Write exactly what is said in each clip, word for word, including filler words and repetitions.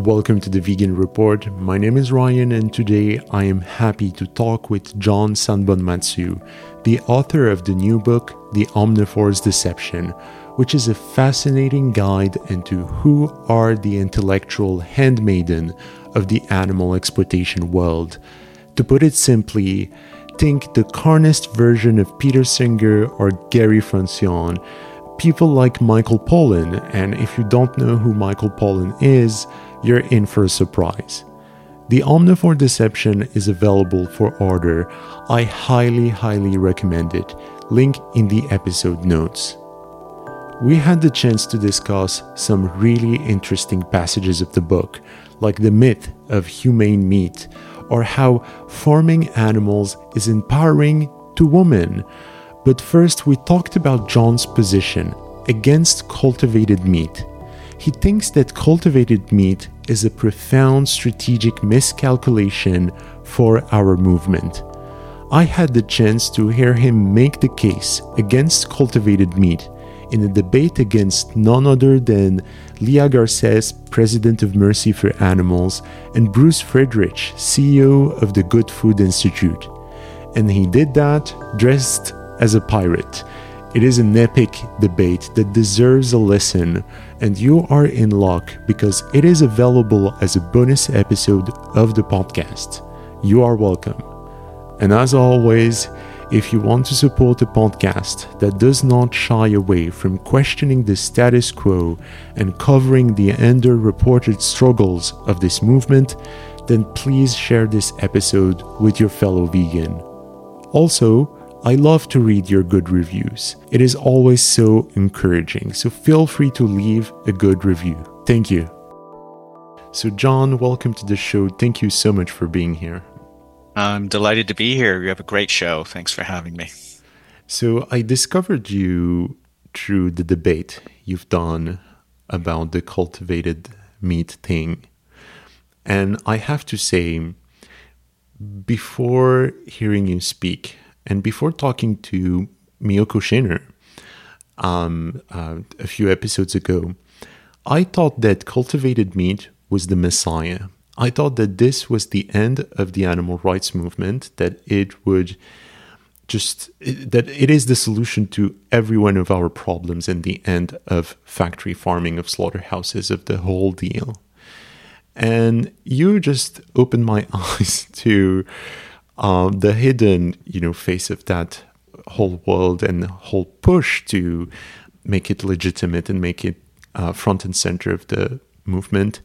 welcome to the Vegan Report. My name is Ryan, and today I am happy to talk with John Sanbonmatsu, the author of the new book, The Omnivore's Deception, which is a fascinating guide into who are the intellectual handmaiden of the animal exploitation world. To put it simply, think the carnist version of Peter Singer or Gary Francione, people like Michael Pollan, and if you don't know who Michael Pollan is, you're in for a surprise. The Omnivore Deception is available for order. I highly, highly recommend it. Link in the episode notes. We had the chance to discuss some really interesting passages of the book, like the myth of humane meat, or how farming animals is empowering to women. But first, we talked about John's position against cultivated meat. He thinks that cultivated meat is a profound strategic miscalculation for our movement. I had the chance to hear him make the case against cultivated meat in a debate against none other than Leah Garces, president of Mercy for Animals, and Bruce Friedrich, C E O of the Good Food Institute. And he did that dressed as a pirate. It is an epic debate that deserves a listen, and you are in luck because it is available as a bonus episode of the podcast. You are welcome. And as always, if you want to support a podcast that does not shy away from questioning the status quo and covering the underreported struggles of this movement, then please share this episode with your fellow vegan. Also, I love to read your good reviews. It is always so encouraging, so feel free to leave a good review. Thank you. So John, welcome to the show. Thank you so much for being here. I'm delighted to be here. You have a great show. Thanks for having me. So I discovered you through the debate you've done about the cultivated meat thing. And I have to say, before hearing you speak, and before talking to Miyoko Schinner um, uh, a few episodes ago, I thought that cultivated meat was the messiah. I thought that this was the end of the animal rights movement, that it would just, that it is the solution to every one of our problems and the end of factory farming, of slaughterhouses, of the whole deal. And you just opened my eyes to Um, the hidden, you know, face of that whole world and the whole push to make it legitimate and make it uh, front and center of the movement.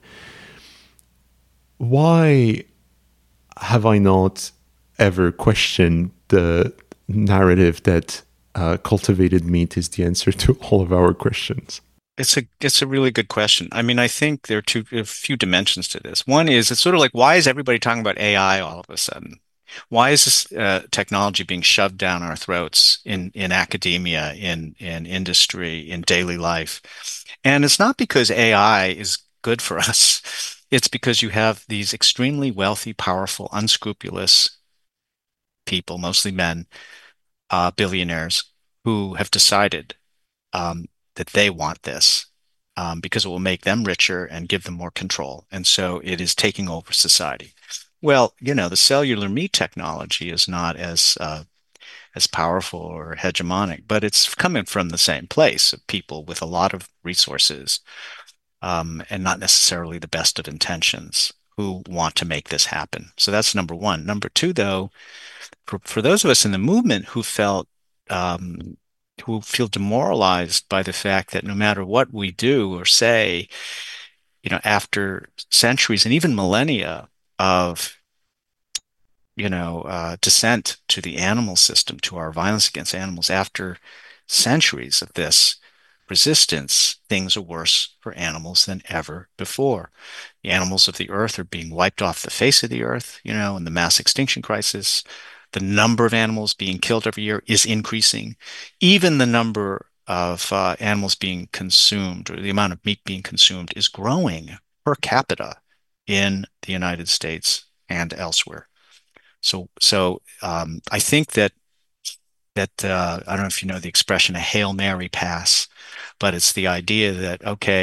Why have I not ever questioned the narrative that uh, cultivated meat is the answer to all of our questions? It's a it's a really good question. I mean, I think there are two a few dimensions to this. One is it's sort of like, why is everybody talking about A I all of a sudden? Why is this uh, technology being shoved down our throats in, in academia, in, in industry, in daily life? And it's not because A I is good for us. It's because you have these extremely wealthy, powerful, unscrupulous people, mostly men, uh, billionaires, who have decided um, that they want this um, because it will make them richer and give them more control. And so it is taking over society. Well, you know, the cellular meat technology is not as uh, as powerful or hegemonic, but it's coming from the same place of people with a lot of resources um, and not necessarily the best of intentions who want to make this happen. So that's number one. Number two, though, for, for those of us in the movement who felt um, who feel demoralized by the fact that no matter what we do or say, you know, after centuries and even millennia of, you know, uh, descent to the animal system, to our violence against animals, after centuries of this resistance, things are worse for animals than ever before. The animals of the earth are being wiped off the face of the earth, you know, in the mass extinction crisis. The number of animals being killed every year is increasing. Even the number of uh, animals being consumed, or the amount of meat being consumed, is growing per capita in the United States and elsewhere. So, so um, I think that that uh, I don't know if you know the expression "a Hail Mary pass," but it's the idea that, okay,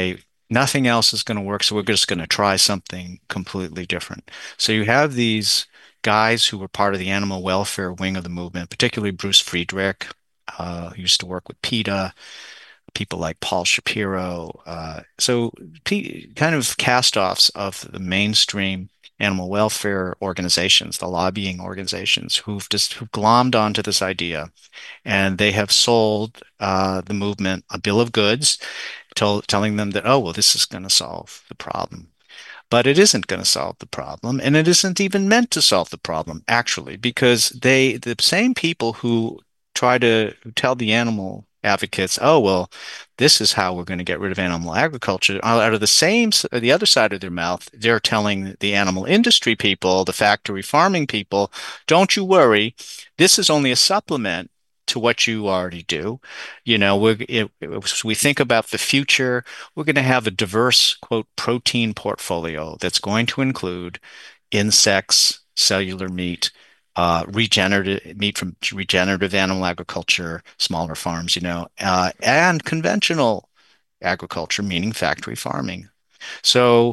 Nothing else is going to work, so we're just going to try something completely different. So you have these guys who were part of the animal welfare wing of the movement, particularly Bruce Friedrich, uh, who used to work with PETA, people like Paul Shapiro. Uh, so P kind of cast-offs of the mainstream animal welfare organizations, the lobbying organizations, who've just who've glommed onto this idea, and they have sold uh, the movement a bill of goods, tell, telling them that, oh, well, this is going to solve the problem. But it isn't going to solve the problem, and it isn't even meant to solve the problem, actually, because they, the same people who try to tell the animal advocates, oh, well, this is how we're going to get rid of animal agriculture, out of the same, the other side of their mouth, they're telling the animal industry people, the factory farming people, don't you worry, this is only a supplement to what you already do. You know, we're, it, it, we think about the future, we're going to have a diverse, quote, protein portfolio that's going to include insects, cellular meat, uh, regenerative meat from regenerative animal agriculture, smaller farms, you know, uh, and conventional agriculture, meaning factory farming. So,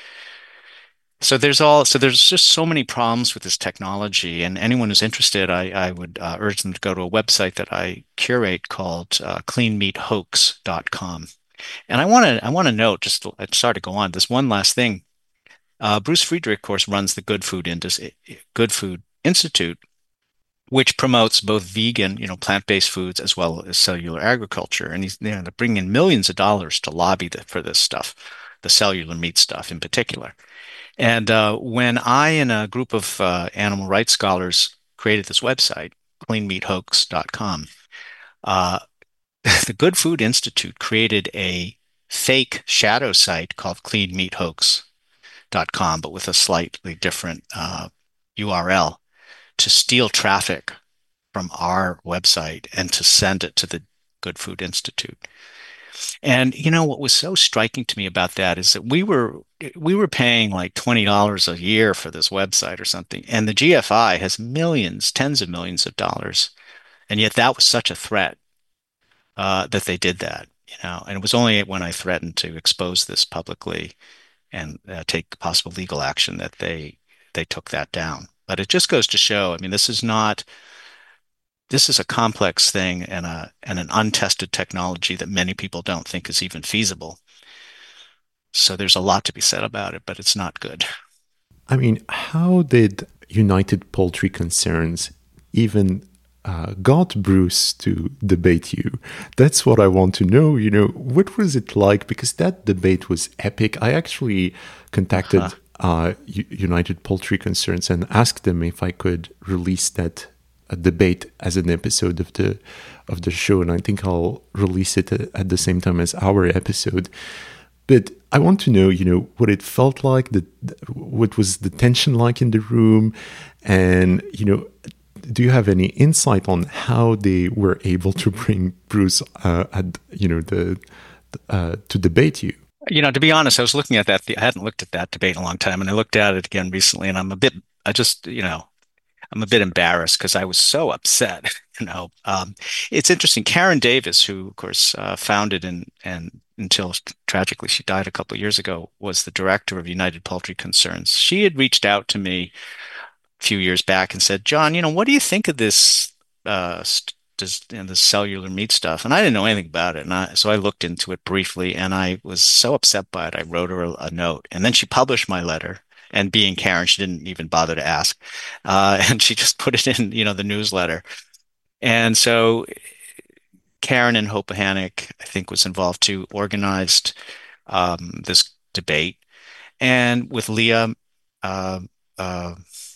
so there's all, so there's just so many problems with this technology, and anyone who's interested, I, I would uh, urge them to go to a website that I curate called uh, clean meat hoax dot com. And I want to I want to note, just I started to go on this one last thing. Uh, Bruce Friedrich, of course, runs the Good Food Indus Good Food Institute, which promotes both vegan, you know, plant-based foods as well as cellular agriculture. And he's, you know, they're bringing in millions of dollars to lobby the, for this stuff, the cellular meat stuff in particular. And uh, when I and a group of uh, animal rights scholars created this website, clean meat hoax dot com, uh, the Good Food Institute created a fake shadow site called clean meat hoax dot com, but with a slightly different uh, U R L to steal traffic from our website and to send it to the Good Food Institute. And you know what was so striking to me about that is that we were we were paying like twenty dollars a year for this website or something, and the G F I has millions, tens of millions of dollars, and yet that was such a threat uh, that they did that, you know. And it was only when I threatened to expose this publicly and uh, take possible legal action that they they took that down. But it just goes to show, I mean, this is not this is a complex thing and a and an untested technology that many people don't think is even feasible. So there's a lot to be said about it, but it's not good. I mean, how did United Poultry Concerns even uh, got Bruce to debate you? That's what I want to know. You know, what was it like? Because that debate was epic. I actually contacted Huh. uh, U- United Poultry Concerns and asked them if I could release that uh, debate as an episode of the of the show, and I think I'll release it at, at the same time as our episode. But I want to know, you know, what it felt like, the, what was the tension like in the room, and, you know, do you have any insight on how they were able to bring Bruce, uh, at, you know, the uh, to debate you? You know, to be honest, I was looking at that. I hadn't looked at that debate in a long time, and I looked at it again recently, and I'm a bit, I just, you know, I'm a bit embarrassed because I was so upset. You know, um, it's interesting. Karen Davis, who of course uh, founded and and until tragically she died a couple of years ago, was the director of United Poultry Concerns. She had reached out to me a few years back and said, "John, you know, what do you think of this uh, st does you know, the cellular meat stuff?" And I didn't know anything about it, and I, so I looked into it briefly, and I was so upset by it. I wrote her a, a note, and then she published my letter. And being Karen, she didn't even bother to ask, uh, and she just put it in, you know, the newsletter. And so Karen and Hope Hannock, I think, was involved too, organized um, this debate, and with Leah uh, uh,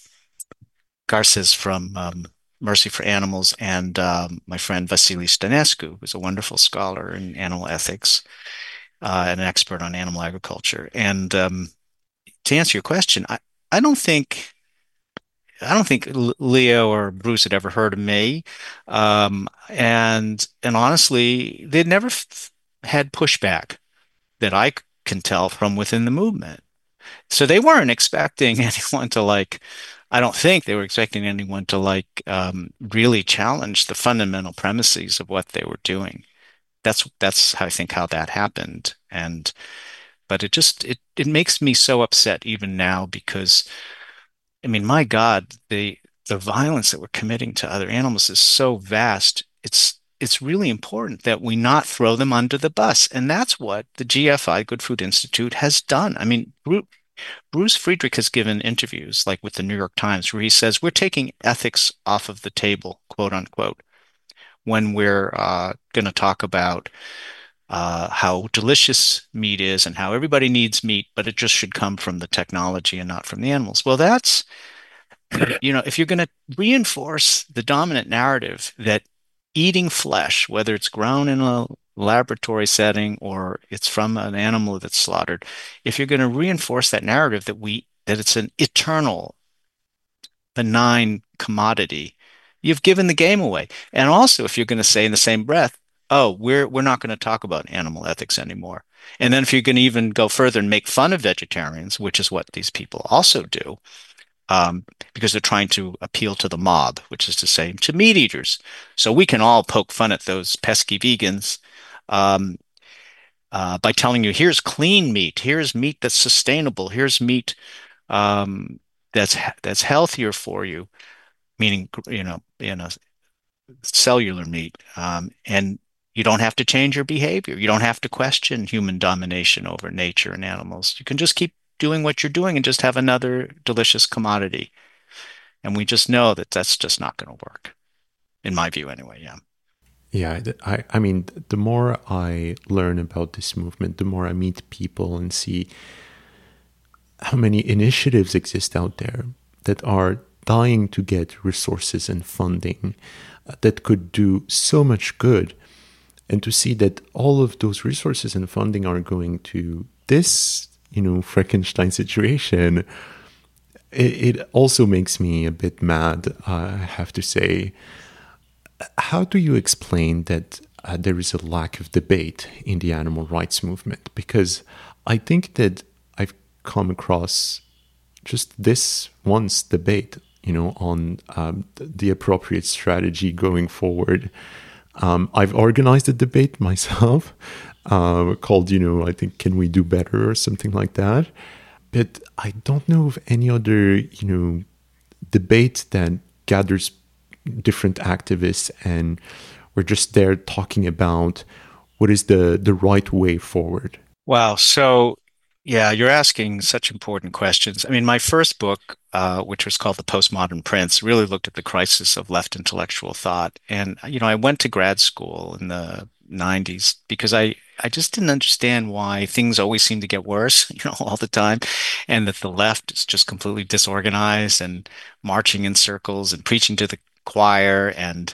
Garces from um, Mercy for Animals and um, my friend Vasily Stanescu, who's a wonderful scholar in animal ethics uh, and an expert on animal agriculture. And um, to answer your question, I, I don't think I don't think Leo or Bruce had ever heard of me, um, and and honestly, they'd never f had pushback that I can tell from within the movement. So they weren't expecting anyone to like. I don't think they were expecting anyone to like um, really challenge the fundamental premises of what they were doing. That's that's how I think how that happened, and but it just it it makes me so upset even now because I mean, my God, the the violence that we're committing to other animals is so vast. It's it's really important that we not throw them under the bus, and that's what the G F I, Good Food Institute, has done. I mean, Bru- Bruce Friedrich has given interviews, like with the New York Times, where he says we're taking ethics off of the table, quote unquote, when we're uh, going to talk about uh, how delicious meat is and how everybody needs meat, but it just should come from the technology and not from the animals. Well, that's you know, if you're going to reinforce the dominant narrative that eating flesh, whether it's grown in a laboratory setting or it's from an animal that's slaughtered, if you're going to reinforce that narrative that we that it's an eternal, benign commodity, you've given the game away. And also, if you're going to say in the same breath, "Oh, we're we're not going to talk about animal ethics anymore," and then if you're going to even go further and make fun of vegetarians, which is what these people also do, um, because they're trying to appeal to the mob, which is to say to meat eaters. So we can all poke fun at those pesky vegans um, uh, by telling you, here's clean meat, here's meat that's sustainable, here's meat um, that's that's healthier for you, meaning you know, you know, cellular meat, um, and you don't have to change your behavior. You don't have to question human domination over nature and animals. You can just keep doing what you're doing and just have another delicious commodity. And we just know that that's just not going to work, in my view, anyway. Yeah. Yeah, th- I, I mean, th- the more I learn about this movement, the more I meet people and see how many initiatives exist out there that are dying to get resources and funding uh, that could do so much good. And to see that all of those resources and funding are going to this, you know, Frankenstein situation, it, it also makes me a bit mad, uh, I have to say. How do you explain that uh, there is a lack of debate in the animal rights movement? Because I think that I've come across just this once debate, you know, on um, the appropriate strategy going forward. Um, I've organized a debate myself uh, called, you know, I think, Can We Do Better or something like that. But I don't know of any other, you know, debate that gathers different activists and we're just there talking about what is the, the right way forward. Wow. So, yeah, you're asking such important questions. I mean, my first book, uh, which was called The Postmodern Prince, really looked at the crisis of left intellectual thought. And, you know, I went to grad school in the nineties because I, I just didn't understand why things always seem to get worse, you know, all the time, and that the left is just completely disorganized and marching in circles and preaching to the choir and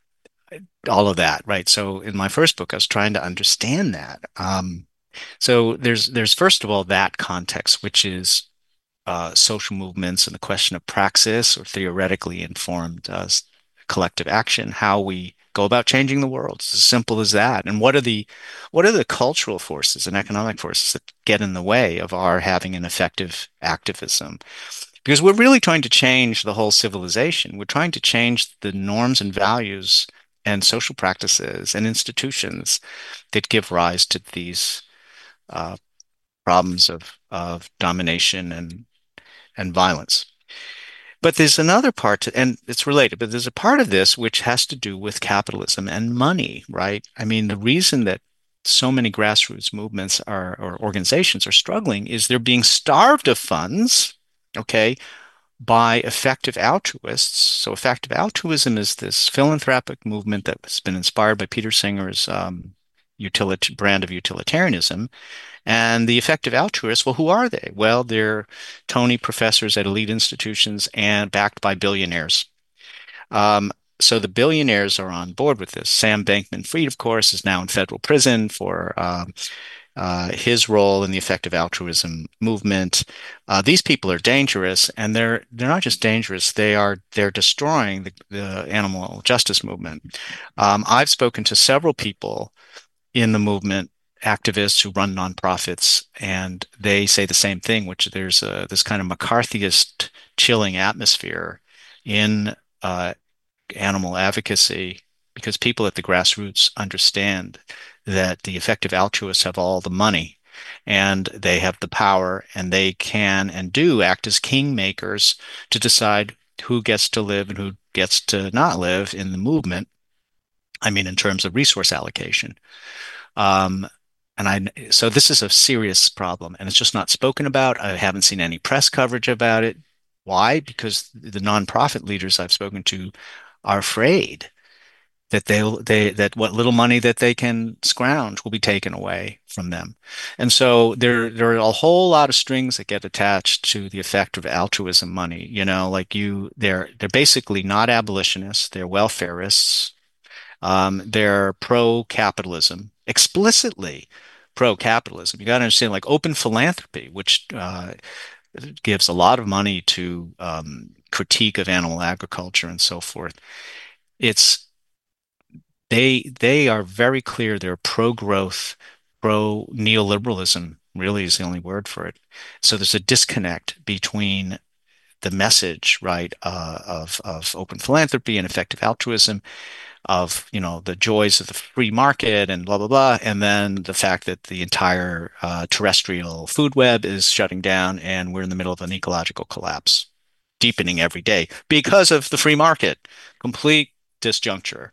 all of that, right? So in my first book, I was trying to understand that. Um, so there's there's first of all that context, which is uh, social movements and the question of praxis or theoretically informed uh, collective action, how we go about changing the world. It's as simple as that. And what are the what are the cultural forces and economic forces that get in the way of our having an effective activism? Because we're really trying to change the whole civilization. We're trying to change the norms and values and social practices and institutions that give rise to these uh, problems of of domination and and violence. But there's another part to, and it's related, but there's a part of this which has to do with capitalism and money, right? I mean, the reason that so many grassroots movements are or organizations are struggling is they're being starved of funds, okay, by effective altruists. So effective altruism is this philanthropic movement that has been inspired by Peter Singer's um, utility brand of utilitarianism. And the effective altruists, well, who are they? Well, they're Tony professors at elite institutions and backed by billionaires. Um, so the billionaires are on board with this. Sam Bankman-Fried, of course, is now in federal prison for um, uh, his role in the effective altruism movement. Uh, these people are dangerous, and they're they're not just dangerous; they are they're destroying the, the animal justice movement. Um, I've spoken to several people in the movement, activists who run nonprofits, and they say the same thing, which there's a, this kind of McCarthyist chilling atmosphere in uh, animal advocacy because people at the grassroots understand that the effective altruists have all the money and they have the power, and they can and do act as kingmakers to decide who gets to live and who gets to not live in the movement. I mean, in terms of resource allocation. Um, and I, so this is a serious problem, and it's just not spoken about. I haven't seen any press coverage about it. Why? Because the nonprofit leaders I've spoken to are afraid that they'll they that what little money that they can scrounge will be taken away from them. And so there there are a whole lot of strings that get attached to the effect of altruism money. You know, like you they're they're basically not abolitionists, they're welfareists. Um, they're pro-capitalism, explicitly pro-capitalism. You got to understand, like open philanthropy, which uh, gives a lot of money to um, critique of animal agriculture and so forth. It's they they are very clear. They're pro-growth, pro-neoliberalism. Really is the only word for it. So there's a disconnect between the message, right, uh, of of open philanthropy and effective altruism, of you know the joys of the free market and blah blah blah, and then the fact that the entire uh, terrestrial food web is shutting down, and we're in the middle of an ecological collapse, deepening every day because of the free market. Complete disjuncture.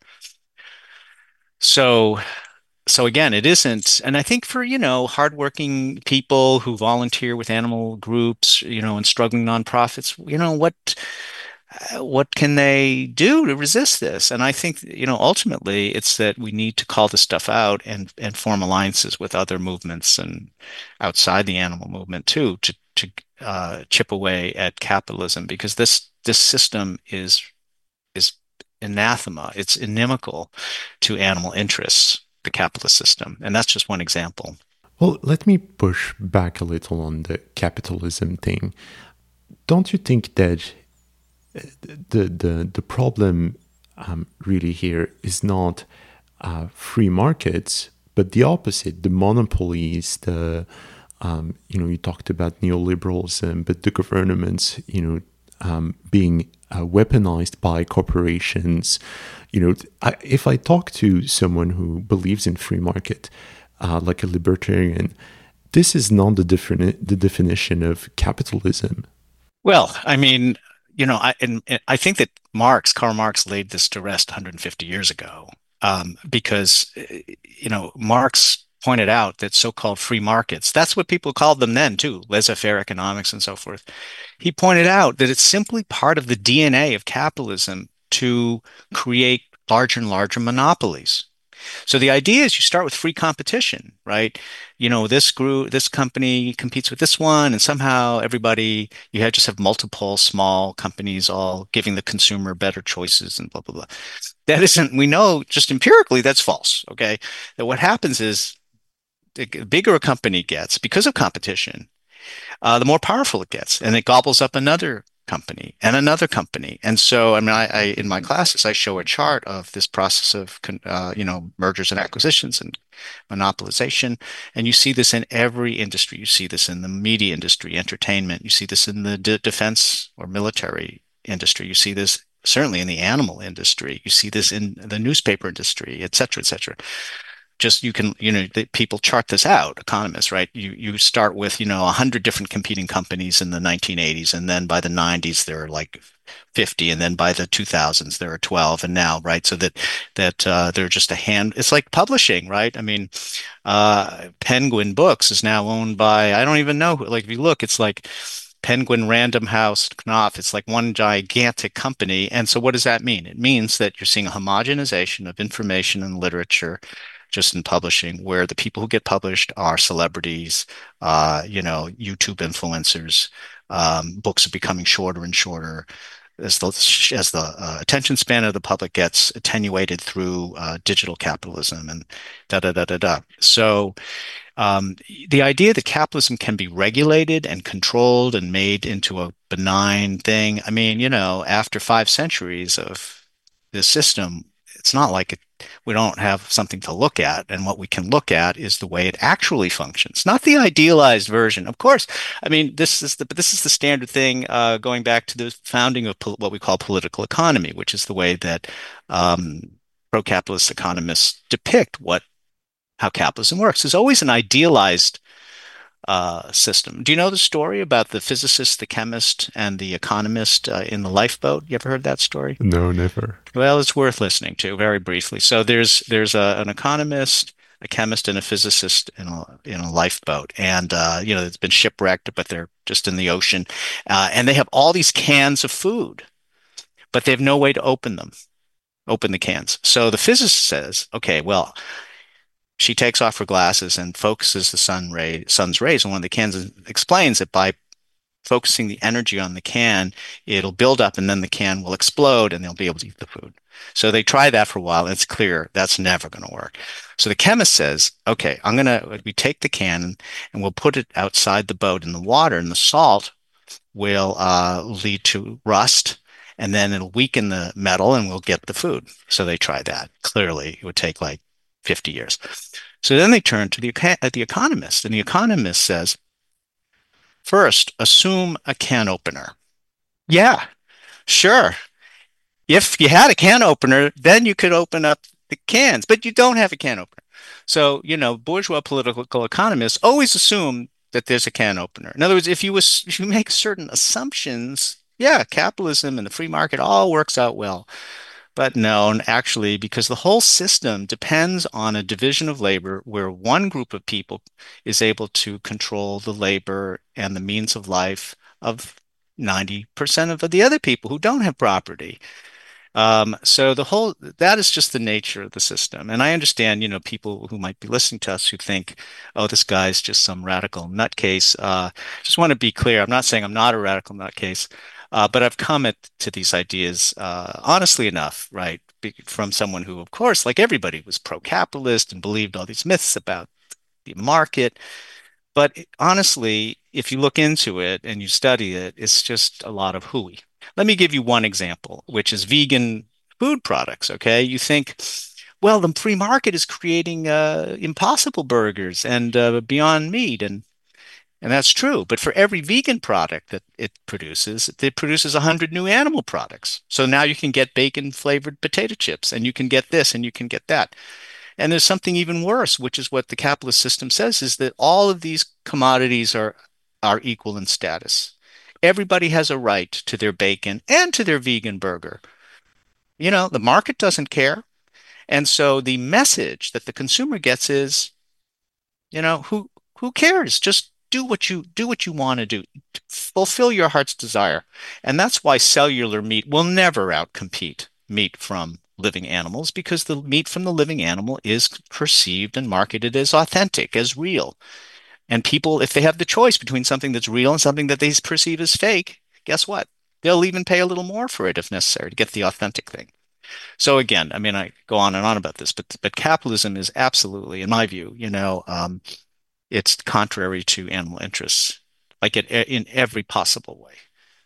So so again, it isn't, and I think for, you know, hardworking people who volunteer with animal groups, you know, and struggling nonprofits, you know, what uh, what can they do to resist this? And I think, you know, ultimately it's that we need to call this stuff out and and form alliances with other movements and outside the animal movement too to to uh, chip away at capitalism, because this this system is is anathema. It's inimical to animal interests, the capitalist system. And that's just one example. Well, let me push back a little on the capitalism thing. Don't you think that the the the problem um, really here is not uh, free markets, but the opposite, the monopolies, the um, you know, you talked about neoliberalism, but the governments, you know, um, being uh, weaponized by corporations. You know, I, if I talk to someone who believes in free market, uh, like a libertarian, this is not the defini- the definition of capitalism. Well, I mean, you know, I and, and I think that Marx, Karl Marx, laid this to rest one hundred fifty years ago, um, because uh, you know Marx pointed out that so-called free markets, that's what people called them then too, laissez-faire economics and so forth. He pointed out that it's simply part of the D N A of capitalism to create larger and larger monopolies. So the idea is you start with free competition, right? You know, this group, this company competes with this one, and somehow everybody, you have just have multiple small companies all giving the consumer better choices and blah, blah, blah. That isn't, we know just empirically that's false, okay? That what happens is the bigger a company gets because of competition, uh, the more powerful it gets, and it gobbles up another company and another company. And so, I mean, I, I in my classes I show a chart of this process of uh, you know mergers and acquisitions and monopolization, and you see this in every industry. You see this in the media industry, entertainment. You see this in the de defense or military industry. You see this certainly in the animal industry. You see this in the newspaper industry, et cetera, et cetera. Just you can, you know, the, people chart this out, economists, right? You you start with, you know, a hundred different competing companies in the nineteen eighties, and then by the nineties there are like fifty, and then by the two thousands there are twelve, and now, right? So that that uh, they're just a hand. It's like publishing, right? I mean, uh, Penguin Books is now owned by, I don't even know. Like if you look, it's like Penguin, Random House, Knopf. It's like one gigantic company. And so what does that mean? It means that you're seeing a homogenization of information and literature just in publishing, where the people who get published are celebrities, uh, you know, YouTube influencers. Um, books are becoming shorter and shorter as the as the uh, attention span of the public gets attenuated through uh, digital capitalism and da da da da da. So um, the idea that capitalism can be regulated and controlled and made into a benign thing. I mean, you know, after five centuries of this system, it's not like it, we don't have something to look at. And what we can look at is the way it actually functions, not the idealized version. Of course, I mean, this is the, but this is the standard thing uh, going back to the founding of what we call political economy, which is the way that um, pro-capitalist economists depict what how capitalism works. There's always an idealized uh, system. Do you know the story about the physicist, the chemist, and the economist uh, in the lifeboat? You ever heard that story? No, never. Well, it's worth listening to very briefly. So there's there's a, an economist, a chemist, and a physicist in a in a lifeboat, and uh, you know it's been shipwrecked, but they're just in the ocean, uh, and they have all these cans of food, but they have no way to open them, open the cans. So the physicist says, okay, well, she takes off her glasses and focuses the sun ray, sun's rays on one of the cans and explains that by focusing the energy on the can, it'll build up and then the can will explode and they'll be able to eat the food. So they try that for a while and it's clear that's never going to work. So the chemist says, okay, I'm going to, we take the can and we'll put it outside the boat in the water and the salt will uh, lead to rust and then it'll weaken the metal and we'll get the food. So they try that. Clearly, it would take like fifty years. So then they turn to the, uh, the economist, and the economist says, first, assume a can opener. Yeah, sure. If you had a can opener, then you could open up the cans, but you don't have a can opener. So, you know, bourgeois political economists always assume that there's a can opener. In other words, if you was, if you make certain assumptions, yeah, capitalism and the free market all works out well. But no, actually, because the whole system depends on a division of labor where one group of people is able to control the labor and the means of life of ninety percent of the other people who don't have property. Um, so the whole that is just the nature of the system. And I understand, you know, people who might be listening to us who think, oh, this guy's just some radical nutcase. Uh, just want to be clear. I'm not saying I'm not a radical nutcase, uh, but I've come at, to these ideas uh, honestly enough, right? Be, from someone who, of course, like everybody, was pro-capitalist and believed all these myths about the market. But honestly, if you look into it and you study it, it's just a lot of hooey. Let me give you one example, which is vegan food products. Okay. You think, well, the free market is creating uh, impossible burgers and uh, Beyond Meat. And, and that's true. But for every vegan product that it produces, it produces one hundred new animal products. So now you can get bacon flavored potato chips and you can get this and you can get that. And there's something even worse, which is what the capitalist system says, is that all of these commodities are are equal in status. Everybody has a right to their bacon and to their vegan burger. You know, the market doesn't care. And so the message that the consumer gets is, you know, who who cares? Just do what you do what you want to do. Fulfill your heart's desire. And that's why cellular meat will never outcompete meat from living animals because the meat from the living animal is perceived and marketed as authentic, as real. And people, if they have the choice between something that's real and something that they perceive as fake, guess what? They'll even pay a little more for it if necessary to get the authentic thing. So again, I mean, I go on and on about this, but but capitalism is absolutely, in my view, you know, um, it's contrary to animal interests, like it in every possible way.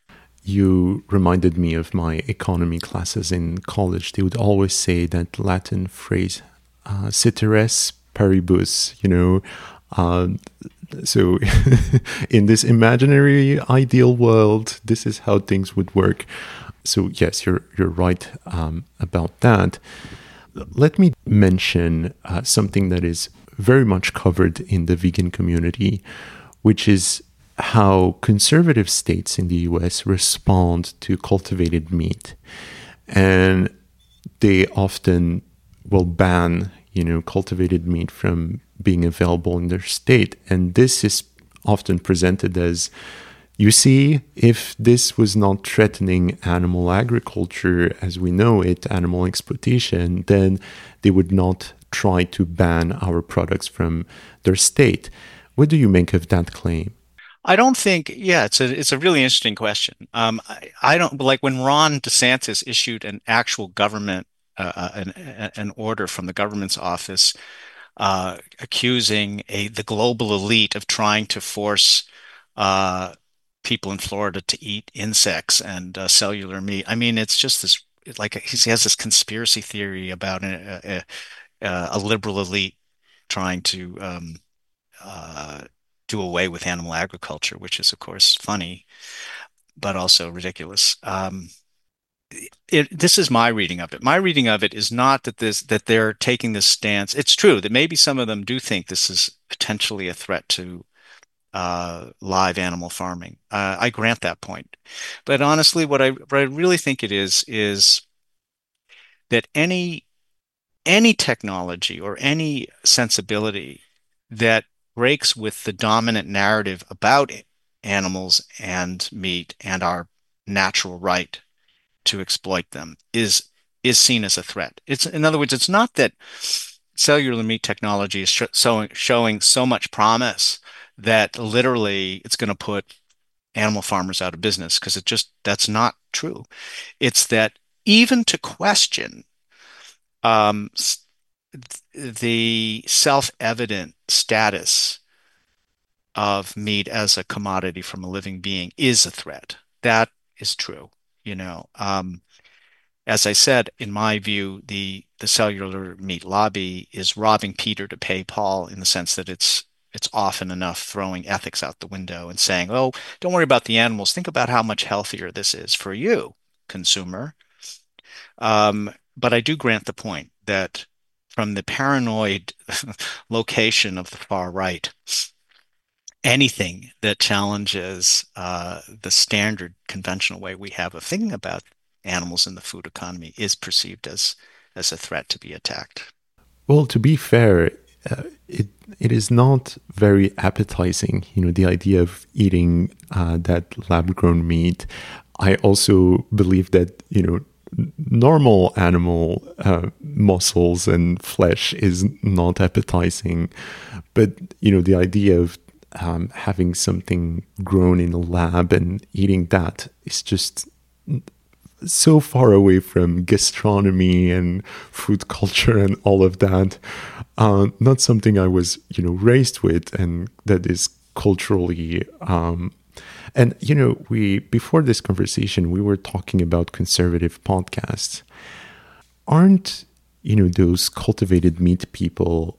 You reminded me of my economy classes in college. They would always say that Latin phrase, uh, ceteris paribus, you know. Uh, so in this imaginary ideal world, this is how things would work. So yes, you're you're right um, about that. Let me mention uh, something that is very much covered in the vegan community, which is how conservative states in the U S respond to cultivated meat. And they often will ban, you know, cultivated meat from being available in their state. And this is often presented as, you see, if this was not threatening animal agriculture as we know it, animal exploitation, then they would not try to ban our products from their state. What do you make of that claim? I don't think, yeah, it's a it's a really interesting question. Um, I, I don't like when Ron DeSantis issued an actual government uh, uh, an an order from the government's office uh, accusing a the global elite of trying to force uh, people in Florida to eat insects and uh, cellular meat. I mean, it's just this like he has this conspiracy theory about a, a, a liberal elite trying to um, uh, do away with animal agriculture, which is, of course, funny, but also ridiculous. Um, it, this is my reading of it. My reading of it is not that this that they're taking this stance. It's true that maybe some of them do think this is potentially a threat to uh, live animal farming. Uh, I grant that point. But honestly, what I what I really think it is is that any any technology or any sensibility that breaks with the dominant narrative about animals and meat and our natural right to exploit them is is seen as a threat. It's in other words, it's not that cellular meat technology is sh so, showing so much promise that literally it's going to put animal farmers out of business because it just that's not true. It's that even to question um, the self-evident status of meat as a commodity from a living being is a threat. That is true. You know, um, as I said, in my view, the the cellular meat lobby is robbing Peter to pay Paul in the sense that it's it's often enough throwing ethics out the window and saying, "Oh, don't worry about the animals. Think about how much healthier this is for you, consumer." Um, but I do grant the point that from the paranoid location of the far right, anything that challenges uh, the standard conventional way we have of thinking about animals in the food economy is perceived as as a threat to be attacked. Well, to be fair, uh, it it is not very appetizing. You know, the idea of eating uh, that lab-grown meat. I also believe that you know normal animal uh, muscles and flesh is not appetizing, but you know the idea of um, having something grown in a lab and eating that is just so far away from gastronomy and food culture and all of that. Uh, not something I was, you know, raised with, and that is culturally. Um, and you know, we before this conversation, we were talking about conservative podcasts. Aren't you know those cultivated meat people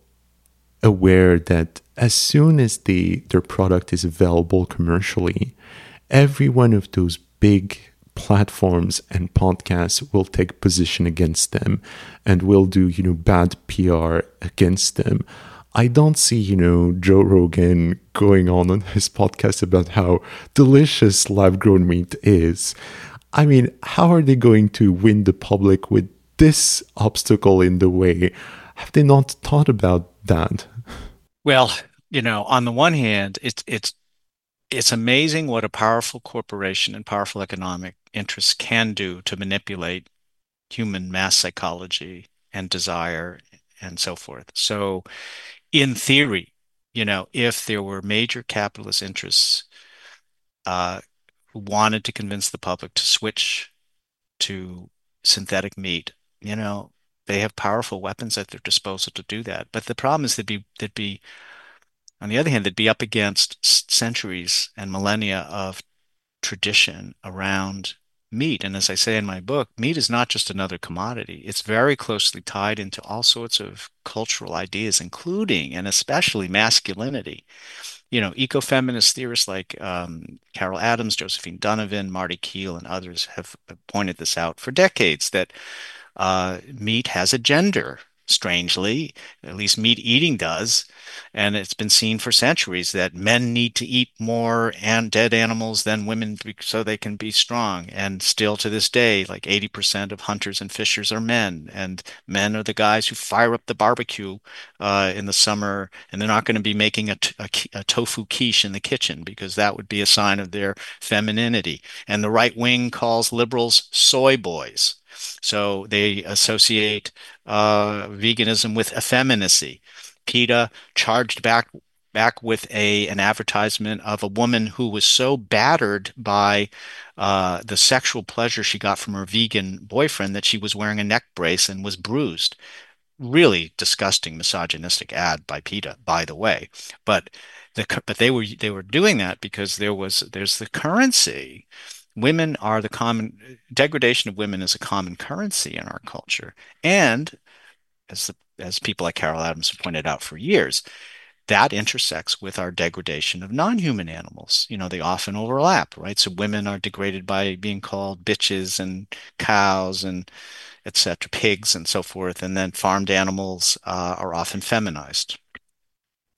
aware that as soon as they their product is available commercially, every one of those big platforms and podcasts will take position against them and will do, you know, bad P R against them. I don't see, you know, Joe Rogan going on on his podcast about how delicious lab grown meat is. I mean, how are they going to win the public with this obstacle in the way? Have they not thought about that? Well, you know, on the one hand, it's it's it's amazing what a powerful corporation and powerful economic interests can do to manipulate human mass psychology and desire and so forth. So, in theory, you know, if there were major capitalist interests uh, who wanted to convince the public to switch to synthetic meat, you know, they have powerful weapons at their disposal to do that. But the problem is they'd be they'd be on the other hand, they'd be up against centuries and millennia of tradition around meat. And as I say in my book, meat is not just another commodity. It's very closely tied into all sorts of cultural ideas, including and especially masculinity. You know, ecofeminist theorists like um, Carol Adams, Josephine Donovan, Marty Keel, and others have pointed this out for decades that uh, meat has a gender. Strangely, at least meat eating does. And it's been seen for centuries that men need to eat more and dead animals than women so they can be strong. And still to this day, like eighty percent of hunters and fishers are men. And men are the guys who fire up the barbecue uh, in the summer. And they're not going to be making a, a, a tofu quiche in the kitchen because that would be a sign of their femininity. And the right wing calls liberals soy boys. So they associate uh, veganism with effeminacy. PETA charged back back with a an advertisement of a woman who was so battered by uh, the sexual pleasure she got from her vegan boyfriend that she was wearing a neck brace and was bruised. Really disgusting, misogynistic ad by PETA, by the way. But the but they were they were doing that because there was there's the currency. Women are the common degradation of women is a common currency in our culture, and as the, as people like Carol Adams have pointed out for years, that intersects with our degradation of non-human animals. You know, they often overlap, right? So women are degraded by being called bitches and cows and et cetera, pigs and so forth, and then farmed animals uh, are often feminized.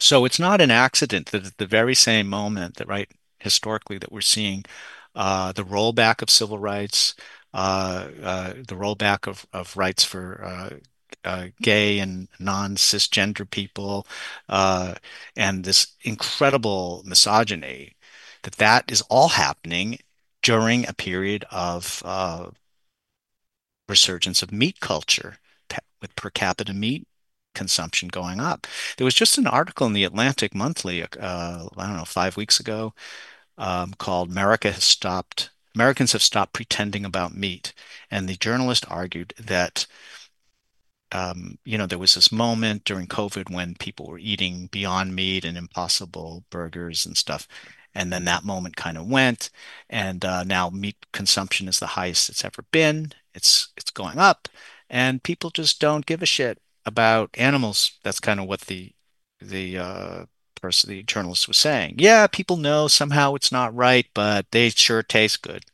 So it's not an accident that at the very same moment that, right, historically, that we're seeing uh, the rollback of civil rights, uh, uh, the rollback of, of rights for uh, uh, gay and non-cisgender people, uh, and this incredible misogyny, that that is all happening during a period of uh, resurgence of meat culture with per capita meat consumption going up. There was just an article in the Atlantic Monthly, uh, I don't know, five weeks ago, um, called America Has Stopped, Americans Have Stopped Pretending About Meat. And the journalist argued that um, you know, there was this moment during COVID when people were eating Beyond Meat and Impossible burgers and stuff. And then that moment kind of went, and uh, now meat consumption is the highest it's ever been. It's it's going up, and people just don't give a shit about animals. That's kind of what the the uh, person, the journalist was saying. Yeah, people know somehow it's not right, but they sure taste good.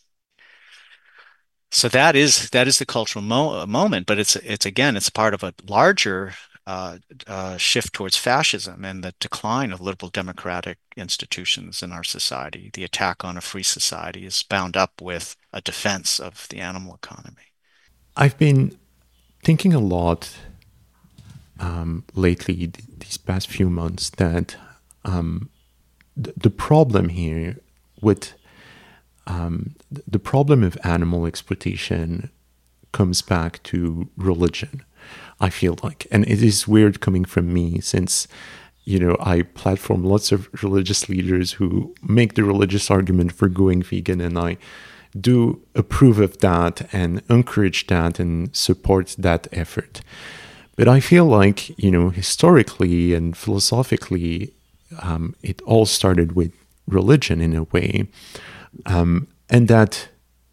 So that is that is the cultural mo moment, but it's it's again it's part of a larger uh, uh, shift towards fascism and the decline of liberal democratic institutions in our society. The attack on a free society is bound up with a defense of the animal economy. I've been thinking a lot um, lately, these past few months, that um, th- the problem here with um, the problem of animal exploitation comes back to religion. I feel like, and it is weird coming from me since, you know, I platform lots of religious leaders who make the religious argument for going vegan, and I do approve of that and encourage that and support that effort. But I feel like, you know, historically and philosophically, um, it all started with religion in a way. Um, and that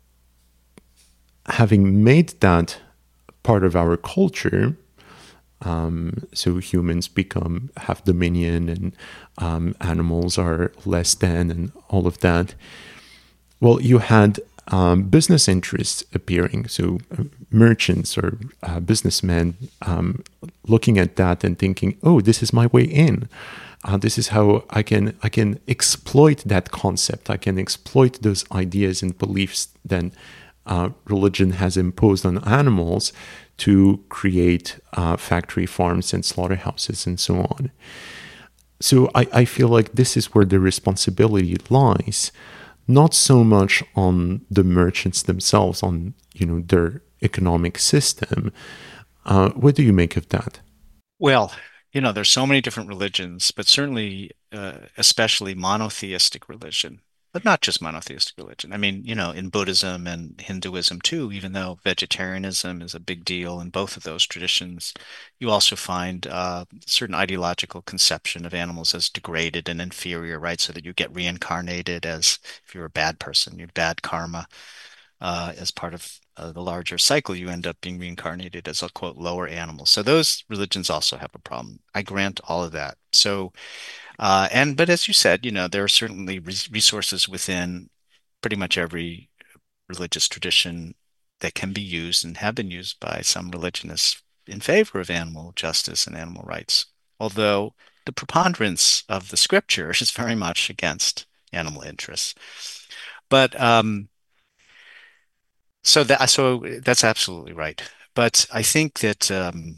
having made that part of our culture, um, so humans become have dominion and um, animals are less than and all of that. Well, you had um, business interests appearing, so uh, merchants or uh, businessmen um, looking at that and thinking, "Oh, this is my way in. Uh, this is how I can I can exploit that concept. I can exploit those ideas and beliefs that uh, religion has imposed on animals to create uh, factory farms and slaughterhouses and so on." So I, I feel like this is where the responsibility lies, not so much on the merchants themselves, on you know their economic system. Uh, what do you make of that? Well, you know, there's so many different religions, but certainly, uh, especially monotheistic religion, but not just monotheistic religion. I mean, you know, in Buddhism and Hinduism too, even though vegetarianism is a big deal in both of those traditions, you also find uh, certain ideological conception of animals as degraded and inferior, right? So that you get reincarnated as if you're a bad person, you're bad karma uh, as part of uh, the larger cycle, you end up being reincarnated as a quote lower animal. So those religions also have a problem. I grant all of that. So, uh, and but as you said, you know, there are certainly res resources within pretty much every religious tradition that can be used and have been used by some religionists in favor of animal justice and animal rights. Although the preponderance of the scripture is very much against animal interests. But um, So that so that's absolutely right. But I think that um,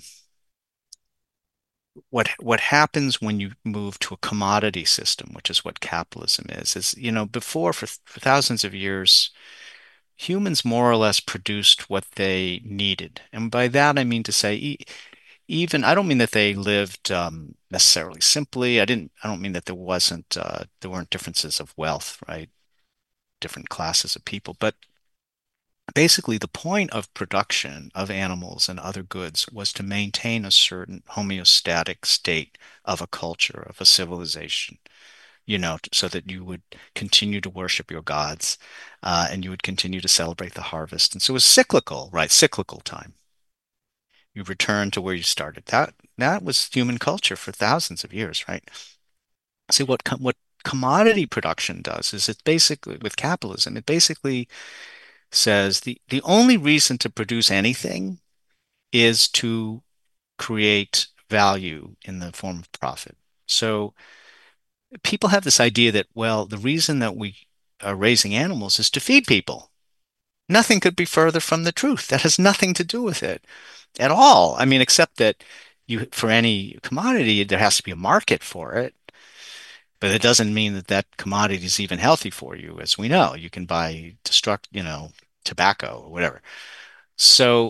what what happens when you move to a commodity system, which is what capitalism is, is you know before for, for thousands of years, humans more or less produced what they needed, and by that I mean to say e even I don't mean that they lived um, necessarily simply. I didn't. I don't mean that there wasn't uh, there weren't differences of wealth, right? Different classes of people, but basically, the point of production of animals and other goods was to maintain a certain homeostatic state of a culture, of a civilization, you know, so that you would continue to worship your gods, uh, and you would continue to celebrate the harvest. And so it was cyclical, right? Cyclical time. You return to where you started. That that was human culture for thousands of years, right? See what com what commodity production does is it basically with capitalism, it basically says the, the only reason to produce anything is to create value in the form of profit. So people have this idea that, well, the reason that we are raising animals is to feed people. Nothing could be further from the truth. That has nothing to do with it at all. I mean, except that you, for any commodity, there has to be a market for it. But it doesn't mean that that commodity is even healthy for you. As we know, you can buy destruct, you know, tobacco or whatever. So,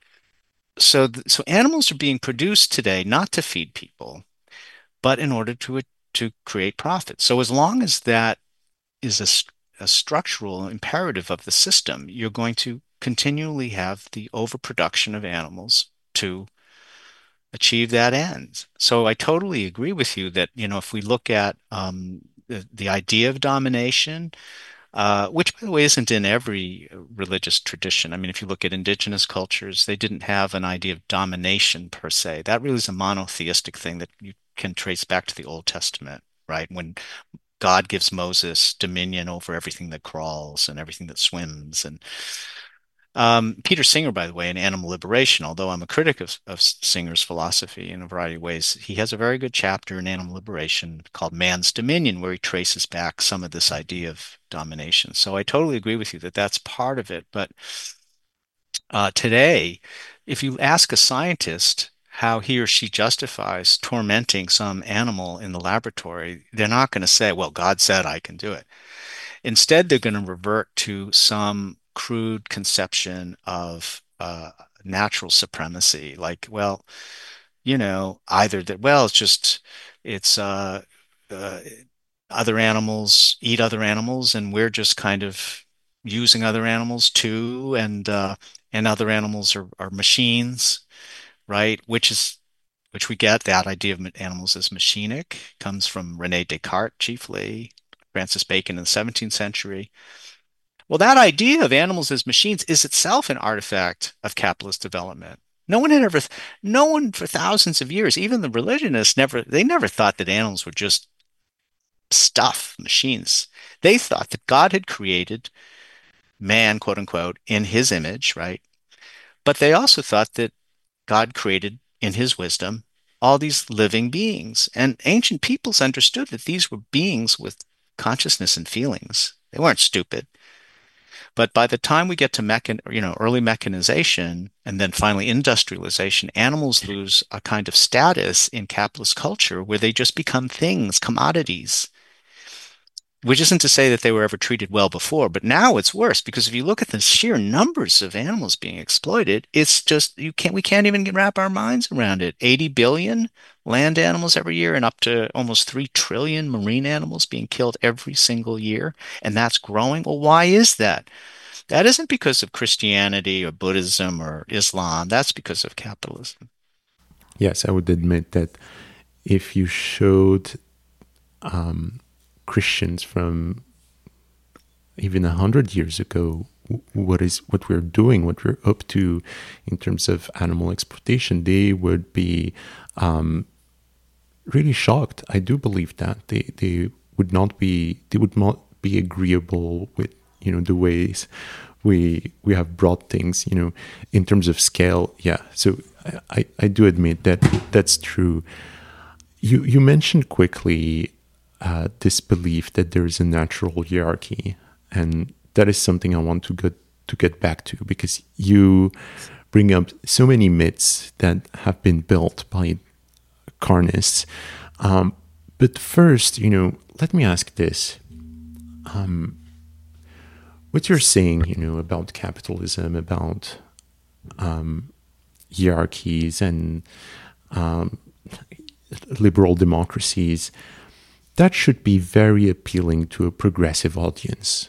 so, th- so animals are being produced today not to feed people, but in order to to create profit. So as long as that is a, a structural imperative of the system, you're going to continually have the overproduction of animals to achieve that end. So I totally agree with you that, you know, if we look at um, the, the idea of domination, uh, which, by the way, isn't in every religious tradition. I mean, if you look at indigenous cultures, they didn't have an idea of domination per se. That really is a monotheistic thing that you can trace back to the Old Testament, right? When God gives Moses dominion over everything that crawls and everything that swims. And um, Peter Singer, by the way, in Animal Liberation, although I'm a critic of, of Singer's philosophy in a variety of ways, he has a very good chapter in Animal Liberation called Man's Dominion, where he traces back some of this idea of domination. So I totally agree with you that that's part of it. But uh, today, if you ask a scientist how he or she justifies tormenting some animal in the laboratory, they're not going to say, well, God said I can do it. Instead, they're going to revert to some crude conception of uh, natural supremacy, like, well, you know, either that, well, it's just, it's uh, uh, other animals eat other animals, and we're just kind of using other animals too, and uh, and other animals are, are machines, right? Which is which we get that idea of animals as machinic comes from Rene Descartes chiefly, Francis Bacon in the seventeenth century. Well, that idea of animals as machines is itself an artifact of capitalist development. No one had ever, no one for thousands of years, even the religionists never, they never thought that animals were just stuff, machines. They thought that God had created man, quote unquote, in his image, right? But they also thought that God created in his wisdom all these living beings. And ancient peoples understood that these were beings with consciousness and feelings. They weren't stupid. But by the time we get to mechan, you know, early mechanization and then finally industrialization, animals lose a kind of status in capitalist culture where they just become things, commodities. Which isn't to say that they were ever treated well before, but now it's worse because if you look at the sheer numbers of animals being exploited, it's just you can't we can't even wrap our minds around it. eighty billion land animals every year and up to almost three trillion marine animals being killed every single year, and that's growing. Well, why is that? That isn't because of Christianity or Buddhism or Islam. That's because of capitalism. Yes, I would admit that if you showed um, Christians from even a hundred years ago what is what we're doing, what we're up to in terms of animal exploitation, they would be um, really shocked. I do believe that they they would not be they would not be agreeable with you know the ways we we have brought things you know in terms of scale. Yeah, so I I do admit that that's true. You you mentioned quickly uh, this belief that there is a natural hierarchy, and that is something I want to get to get back to because you bring up so many myths that have been built by carnists. Um, but first, you know, let me ask this: um, what you're saying, you know, about capitalism, about um, hierarchies and um, liberal democracies, that should be very appealing to a progressive audience.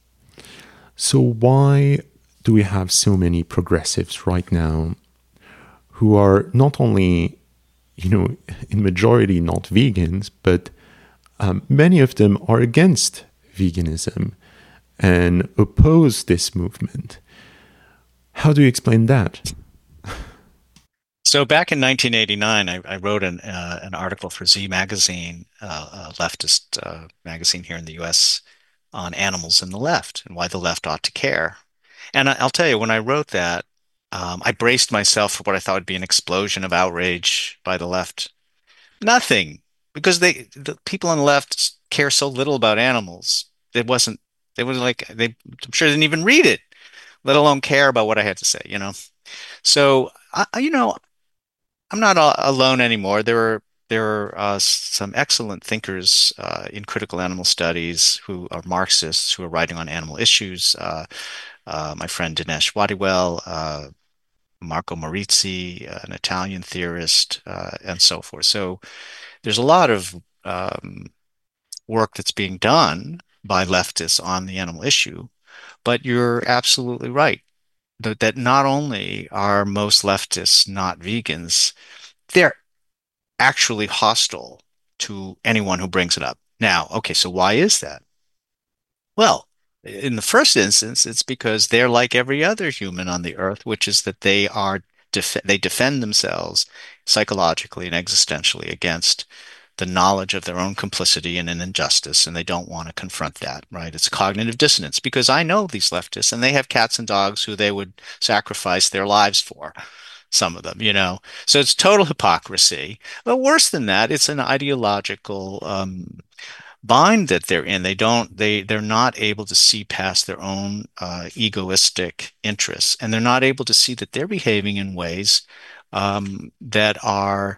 So why do we have so many progressives right now who are not only, you know, in majority not vegans, but um, many of them are against veganism and oppose this movement? How do you explain that? So back in nineteen eighty-nine, I, I wrote an uh, an article for Z Magazine, uh, a leftist uh, magazine here in the U S, on animals and the left and why the left ought to care. And I, I'll tell you, when I wrote that, um, I braced myself for what I thought would be an explosion of outrage by the left. Nothing. because they the people on the left care so little about animals. It wasn't they were like they I'm sure they didn't even read it, let alone care about what I had to say, you know. So I, you know, I'm not a- alone anymore. There are there are uh, some excellent thinkers uh, in critical animal studies who are Marxists who are writing on animal issues. Uh, uh, my friend Dinesh Wadiwell, uh, Marco Marizzi, uh, an Italian theorist, uh, and so forth. So there's a lot of um, work that's being done by leftists on the animal issue. But you're absolutely right that, that not only are most leftists not vegans, they're actually hostile to anyone who brings it up. Now, okay, so why is that? Well, in the first instance, it's because they're like every other human on the earth, which is that they are def they defend themselves psychologically and existentially against the knowledge of their own complicity in an injustice, and they don't want to confront that, right? It's cognitive dissonance because I know these leftists, and they have cats and dogs who they would sacrifice their lives for, some of them, you know. So it's total hypocrisy. But worse than that, it's an ideological um, bind that they're in. They don't, they, they're not able to see past their own uh, egoistic interests, and they're not able to see that they're behaving in ways um, that are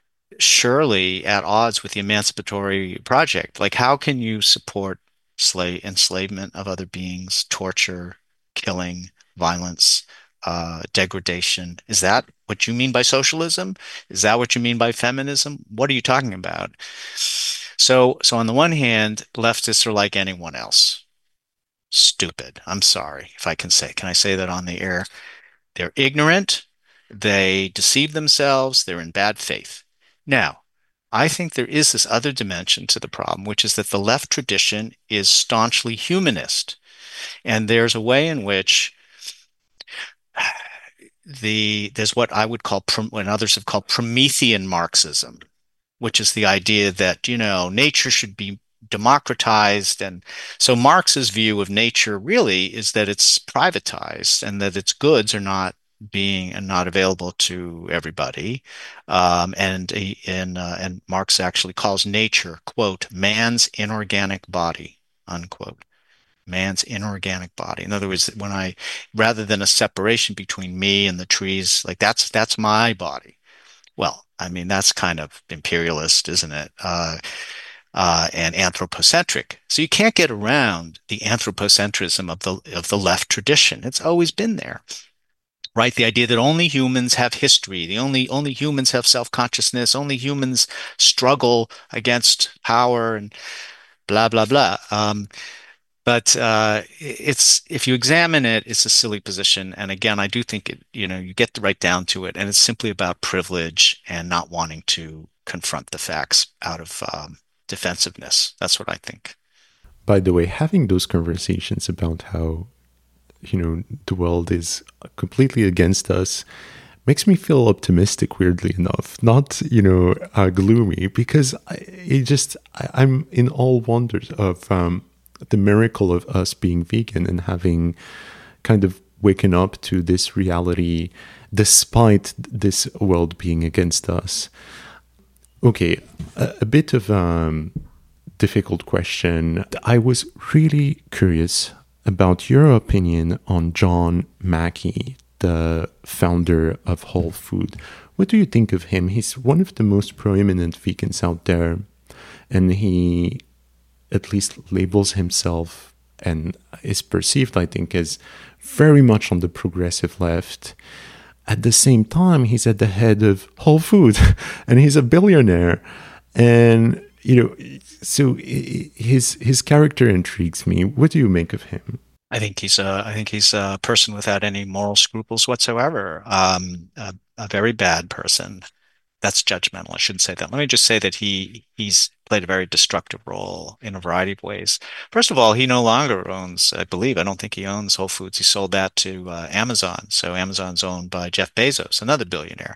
surely at odds with the Emancipatory Project. Like, how can you support slave enslavement of other beings, torture, killing, violence, uh, degradation? Is that what you mean by socialism? Is that what you mean by feminism? What are you talking about? So, so on the one hand, leftists are like anyone else. Stupid. I'm sorry if I can say. Can I say that on the air? They're ignorant, they deceive themselves, they're in bad faith. Now, I think there is this other dimension to the problem, which is that the left tradition is staunchly humanist. And there's a way in which the there's what I would call, what others have called Promethean Marxism, which is the idea that, you know, nature should be democratized. And so Marx's view of nature really is that it's privatized and that its goods are not being and not available to everybody. Um, and and, uh, and Marx actually calls nature, quote, man's inorganic body, unquote. Man's inorganic body. In other words, when I, rather than a separation between me and the trees, like that's that's my body. Well, I mean, that's kind of imperialist, isn't it? Uh, uh, and anthropocentric. So you can't get around the anthropocentrism of the of the left tradition. It's always been there, right? The idea that only humans have history, the only only humans have self-consciousness, only humans struggle against power and blah blah blah. Um, but uh, it's if you examine it, it's a silly position. And again, I do think it, you know, you get right down to it, and it's simply about privilege and not wanting to confront the facts out of um, defensiveness. That's what I think. By the way, having those conversations about how, you know, the world is completely against us makes me feel optimistic, weirdly enough, not, you know, uh, gloomy, because I, it just, I, I'm in all wonders of um, the miracle of us being vegan and having kind of waken up to this reality despite this world being against us. Okay, a, a bit of um, difficult question. I was really curious about your opinion on John Mackey, the founder of Whole Food. What do you think of him? He's one of the most prominent vegans out there, and he at least labels himself and is perceived, I think, as very much on the progressive left. At the same time, he's at the head of Whole Food and he's a billionaire. And, you know, so his his character intrigues me. What do you make of him? I think he's a, I think he's a person without any moral scruples whatsoever. Um, a, a very bad person. That's judgmental. I shouldn't say that. Let me just say that he he's played a very destructive role in a variety of ways. First of all, he no longer owns, I believe, I don't think he owns Whole Foods. He sold that to uh, Amazon. So Amazon's owned by Jeff Bezos, another billionaire.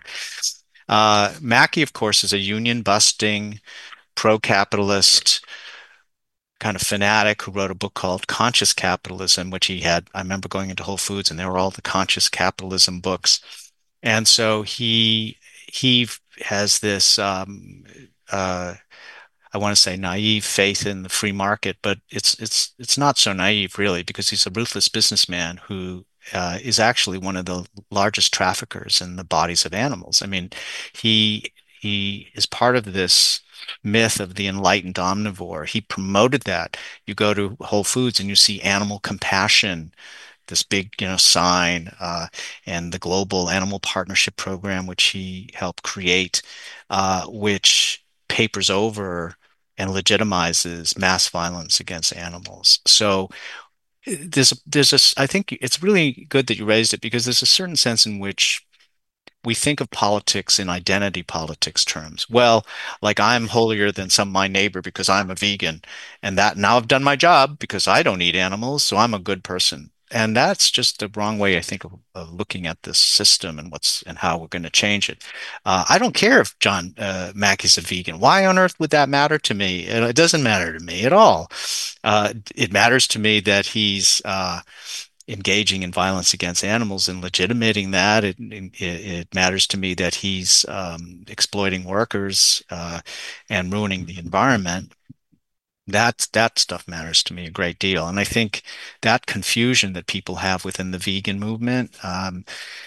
Uh, Mackey, of course, is a union busting, pro-capitalist kind of fanatic who wrote a book called Conscious Capitalism, which he had. I remember going into Whole Foods and there were all the conscious capitalism books. And so he he has this um, uh, I want to say naive faith in the free market, but it's it's it's not so naive really, because he's a ruthless businessman who uh, is actually one of the largest traffickers in the bodies of animals. I mean, he he is part of this myth of the enlightened omnivore. He promoted that. You go to Whole Foods and you see animal compassion, this big, you know, sign, uh, and the Global Animal Partnership Program, which he helped create, uh, which papers over and legitimizes mass violence against animals. So there's a, there's a, I think it's really good that you raised it, because there's a certain sense in which we think of politics in identity politics terms. Well, like I'm holier than some of my neighbor because I'm a vegan, and that now I've done my job because I don't eat animals, so I'm a good person. And that's just the wrong way, I think, of, of looking at this system and what's and how we're going to change it. Uh, I don't care if John uh, Mackey's a vegan. Why on earth would that matter to me? It, it doesn't matter to me at all. Uh, it matters to me that he's uh, engaging in violence against animals and legitimating that. It, it, it matters to me that he's um, exploiting workers uh, and ruining the environment. That that stuff matters to me a great deal. And I think that confusion that people have within the vegan movement, um,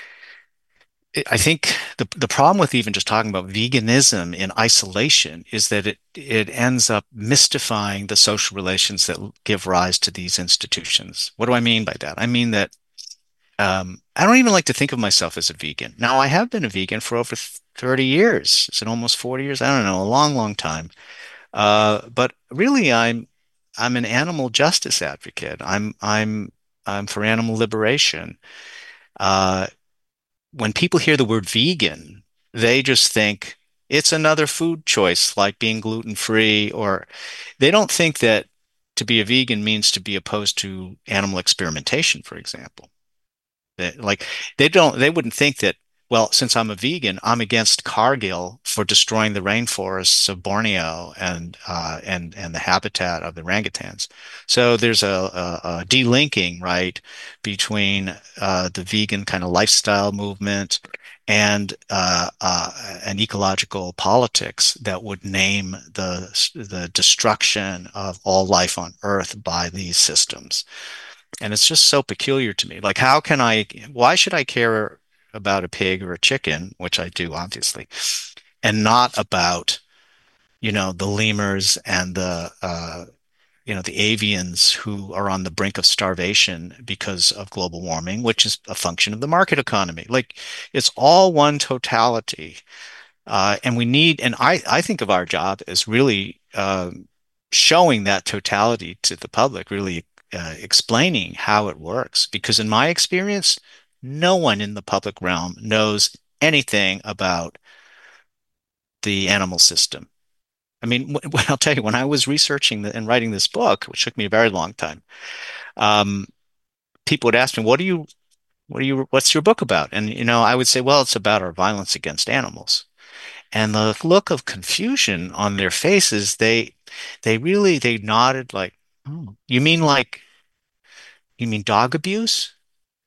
I think the the problem with even just talking about veganism in isolation is that it it ends up mystifying the social relations that give rise to these institutions. What do I mean by that? I mean that um, I don't even like to think of myself as a vegan. Now, I have been a vegan for over thirty years. Is it almost forty years? I don't know, a long, long time. Uh, but really, I'm I'm an animal justice advocate. I'm I'm I'm for animal liberation. Uh, when people hear the word vegan, they just think it's another food choice like being gluten free, or they don't think that to be a vegan means to be opposed to animal experimentation, for example. That, like they don't, they wouldn't think that, well, since I'm a vegan, I'm against Cargill for destroying the rainforests of Borneo and uh, and and the habitat of the orangutans. So there's a, a, a delinking, right, between uh, the vegan kind of lifestyle movement and uh, uh, an ecological politics that would name the the destruction of all life on Earth by these systems. And it's just so peculiar to me. Like, how can I, why should I care about a pig or a chicken, which I do, obviously, and not about, you know, the lemurs and the, uh, you know, the avians who are on the brink of starvation because of global warming, which is a function of the market economy. Like, it's all one totality. Uh, and we need, and I, I think of our job as really um, showing that totality to the public, really uh, explaining how it works. Because in my experience, no one in the public realm knows anything about the animal system. I mean, w- I'll tell you, when I was researching the, and writing this book, which took me a very long time, um, people would ask me, "What do you, what do you, what's your book about?" And you know, I would say, "Well, it's about our violence against animals." And the look of confusion on their faces, they they really they nodded like, "Oh, you mean like you mean dog abuse?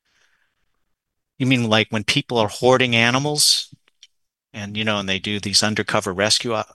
You mean like when people are hoarding animals and you know and they do these undercover rescue? uh,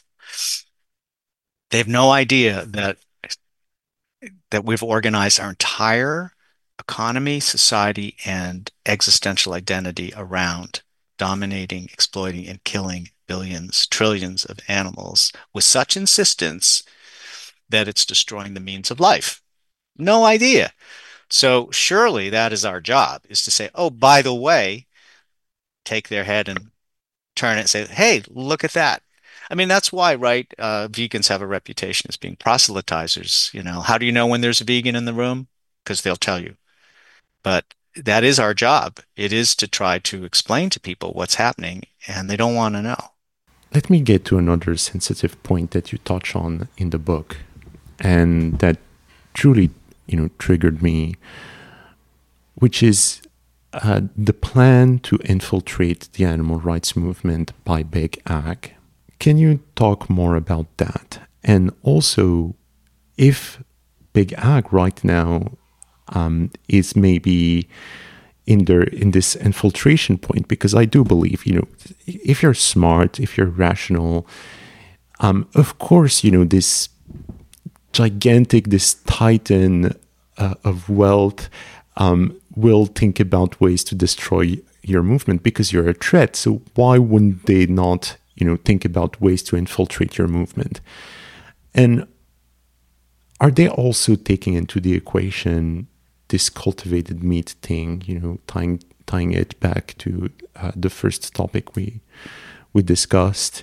They have no idea that that we've organized our entire economy, society, and existential identity around dominating, exploiting, and killing billions, trillions of animals with such insistence that it's destroying the means of life. No idea. So surely that is our job, is to say, oh, by the way, take their head and turn it and say, hey, look at that. I mean, that's why, right? Uh, vegans have a reputation as being proselytizers. You know, how do you know when there's a vegan in the room? Because they'll tell you. But that is our job. It is to try to explain to people what's happening, and they don't want to know. Let me get to another sensitive point that you touch on in the book, and that truly, you know, triggered me, which is uh, the plan to infiltrate the animal rights movement by Big Ag. Can you talk more about that? And also, if Big Ag right now um, is maybe in their in this infiltration point, because I do believe, you know, if you're smart, if you're rational, Um, of course, you know, this gigantic, this titan uh, of wealth um, will think about ways to destroy your movement because you're a threat. So why wouldn't they not, you know, think about ways to infiltrate your movement? And are they also taking into the equation this cultivated meat thing, you know, tying tying it back to uh, the first topic we we discussed?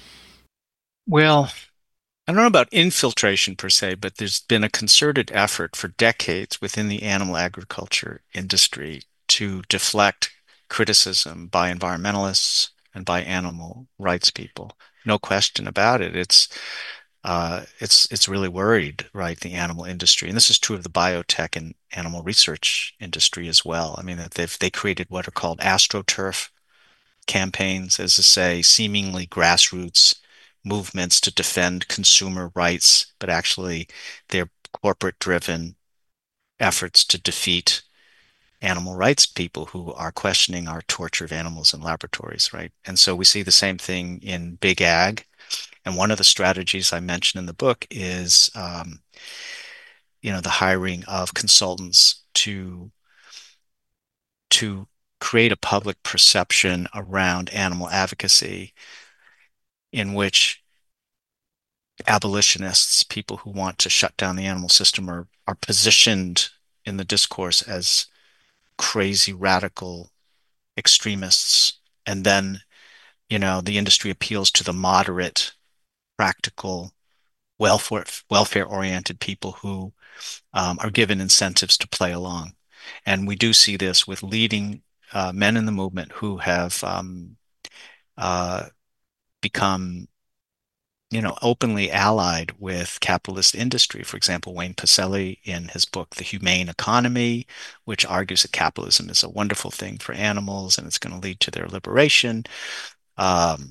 Well, I don't know about infiltration per se, but there's been a concerted effort for decades within the animal agriculture industry to deflect criticism by environmentalists and by animal rights people. No question about it. It's uh, it's it's really worried, right, the animal industry, and this is true of the biotech and animal research industry as well. I mean, that they've they created what are called astroturf campaigns, as to say, seemingly grassroots movements to defend consumer rights, but actually they're corporate driven efforts to defeat animal rights people who are questioning our torture of animals in laboratories, right? And so we see the same thing in big ag. And one of the strategies I mentioned in the book is, um, you know, the hiring of consultants to to create a public perception around animal advocacy in which abolitionists, people who want to shut down the animal system, are are positioned in the discourse as crazy radical extremists. And then, you know, the industry appeals to the moderate, practical, welfare welfare oriented people who um, are given incentives to play along. And we do see this with leading uh, men in the movement who have um, uh, become, you know, openly allied with capitalist industry. For example, Wayne Pacelle in his book, The Humane Economy, which argues that capitalism is a wonderful thing for animals and it's going to lead to their liberation. Um,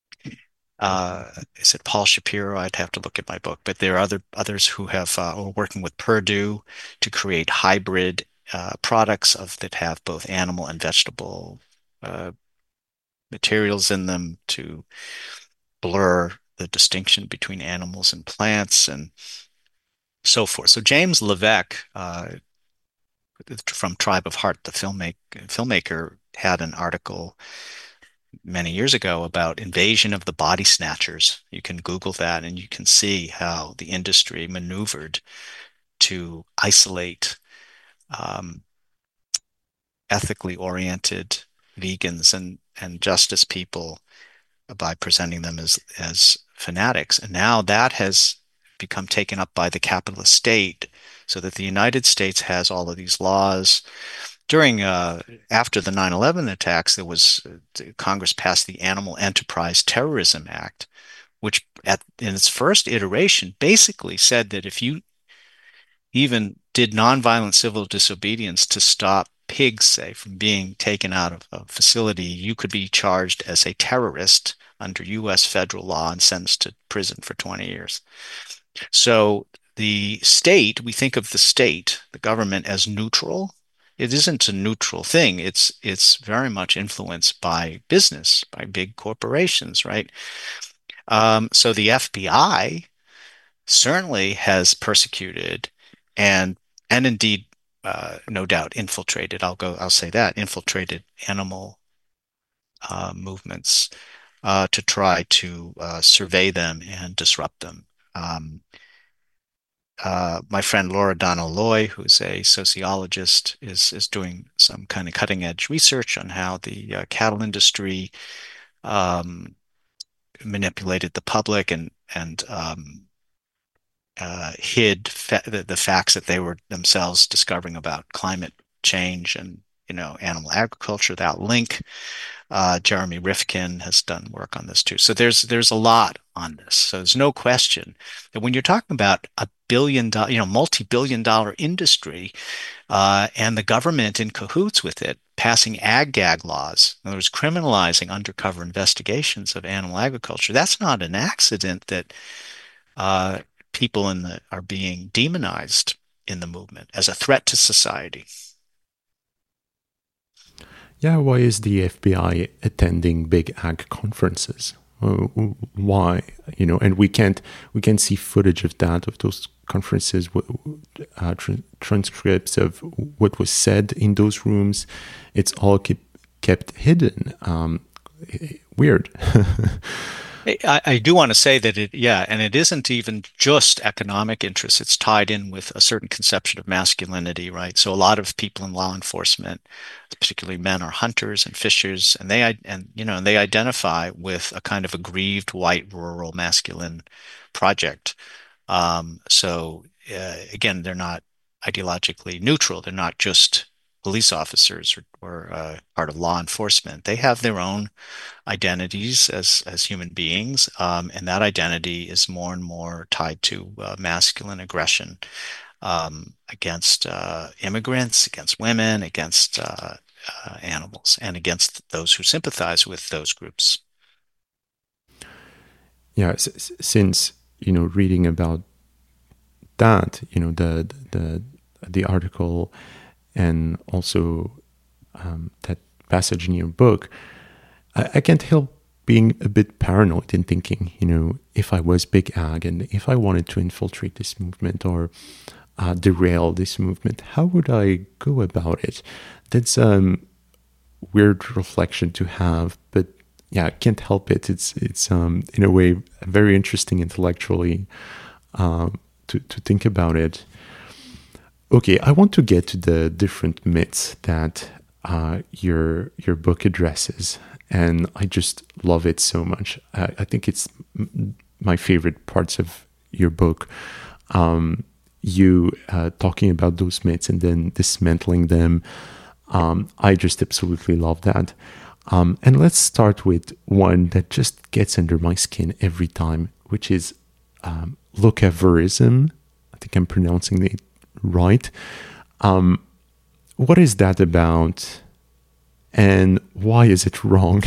uh, is it Paul Shapiro? I'd have to look at my book, but there are other others who have uh, are working with Purdue to create hybrid uh, products of that have both animal and vegetable uh, materials in them to blur the distinction between animals and plants and so forth. So James Levesque uh, from Tribe of Heart, the filmmaker, filmmaker, had an article many years ago about invasion of the body snatchers. You can Google that and you can see how the industry maneuvered to isolate um, ethically oriented vegans and, and justice people by presenting them as, as fanatics. And now that has become taken up by the capitalist state so that the United States has all of these laws. During, uh, after the nine eleven attacks, there was, uh, Congress passed the Animal Enterprise Terrorism Act, which at, in its first iteration basically said that if you even did nonviolent civil disobedience to stop pigs, say, from being taken out of a facility, you could be charged as a terrorist under U S federal law and sentenced to prison for twenty years. So the state, we think of the state, the government, as neutral. It isn't a neutral thing. It's it's very much influenced by business, by big corporations, right? Um, so the F B I certainly has persecuted and and indeed, uh, no doubt, infiltrated. I'll go. I'll say that infiltrated animal uh, movements uh, to try to uh, survey them and disrupt them. Um, uh, my friend Laura Donnell Loy, who's a sociologist, is is doing some kind of cutting edge research on how the uh, cattle industry um, manipulated the public and and um, uh, hid fa the, the facts that they were themselves discovering about climate change and, you know, animal agriculture. That link. Uh, Jeremy Rifkin has done work on this too. So there's there's a lot on this. So there's no question that when you're talking about a billion dollar, you know, multi-billion dollar industry, uh, and the government in cahoots with it, passing ag-gag laws, in other words, criminalizing undercover investigations of animal agriculture, that's not an accident that uh, people in the are being demonized in the movement as a threat to society. Yeah, why is the F B I attending big ag conferences? Uh, why? You know, and we can't we can see footage of that, of those conferences, uh, tr- transcripts of what was said in those rooms. It's all keep, kept hidden. Um, weird. I, I do want to say that it, yeah, and it isn't even just economic interests. It's tied in with a certain conception of masculinity, right? So a lot of people in law enforcement, particularly men, are hunters and fishers, and they i- and you know they identify with a kind of aggrieved white rural masculine project. Um, so uh, again, they're not ideologically neutral. They're not just police officers or, or uh, part of law enforcement. They have their own identities as as human beings, um, and that identity is more and more tied to uh, masculine aggression um, against uh, immigrants, against women, against uh, uh, animals, and against those who sympathize with those groups. Yeah, s- since you know reading about that, you know the the the article, and also um, that passage in your book, I, I can't help being a bit paranoid in thinking, you know, if I was Big Ag and if I wanted to infiltrate this movement or uh, derail this movement, how would I go about it? That's a um, weird reflection to have, but yeah, I can't help it. It's it's um, in a way very interesting intellectually um, to to think about it. Okay, I want to get to the different myths that uh, your your book addresses, and I just love it so much. I, I think it's m- my favorite parts of your book. Um, you uh, talking about those myths and then dismantling them. Um, I just absolutely love that. Um, and let's start with one that just gets under my skin every time, which is um, locavorism. I think I'm pronouncing it right. Um, what is that about, and why is it wrong?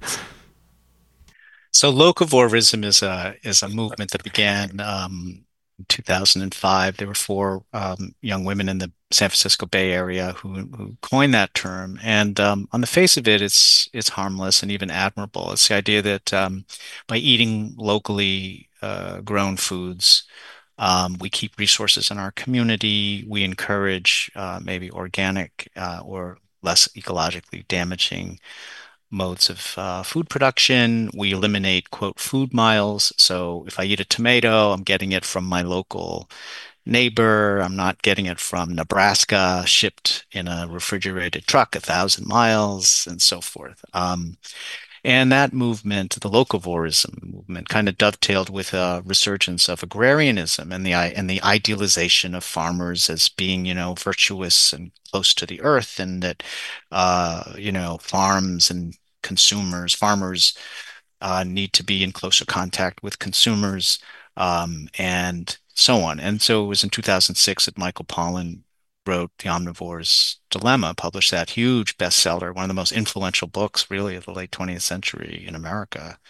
So locavorism is a is a movement that began um, in two thousand five. There were four um, young women in the San Francisco Bay Area who who coined that term. And um, on the face of it, it's it's harmless and even admirable. It's the idea that um, by eating locally uh, grown foods, um, we keep resources in our community. We encourage uh, maybe organic uh, or less ecologically damaging modes of uh, food production. We eliminate, quote, food miles. So if I eat a tomato, I'm getting it from my local neighbor. I'm not getting it from Nebraska, shipped in a refrigerated truck a thousand miles, and so forth. Um, and that movement, the locavorism movement, kind of dovetailed with a resurgence of agrarianism and the and the idealization of farmers as being, you know, virtuous and close to the earth, and that, uh, you know, farms and consumers, farmers uh, need to be in closer contact with consumers, um, and so on. And so it was in two thousand six that Michael Pollan wrote The Omnivore's Dilemma, published that huge bestseller, one of the most influential books, really, of the late twentieth century in America,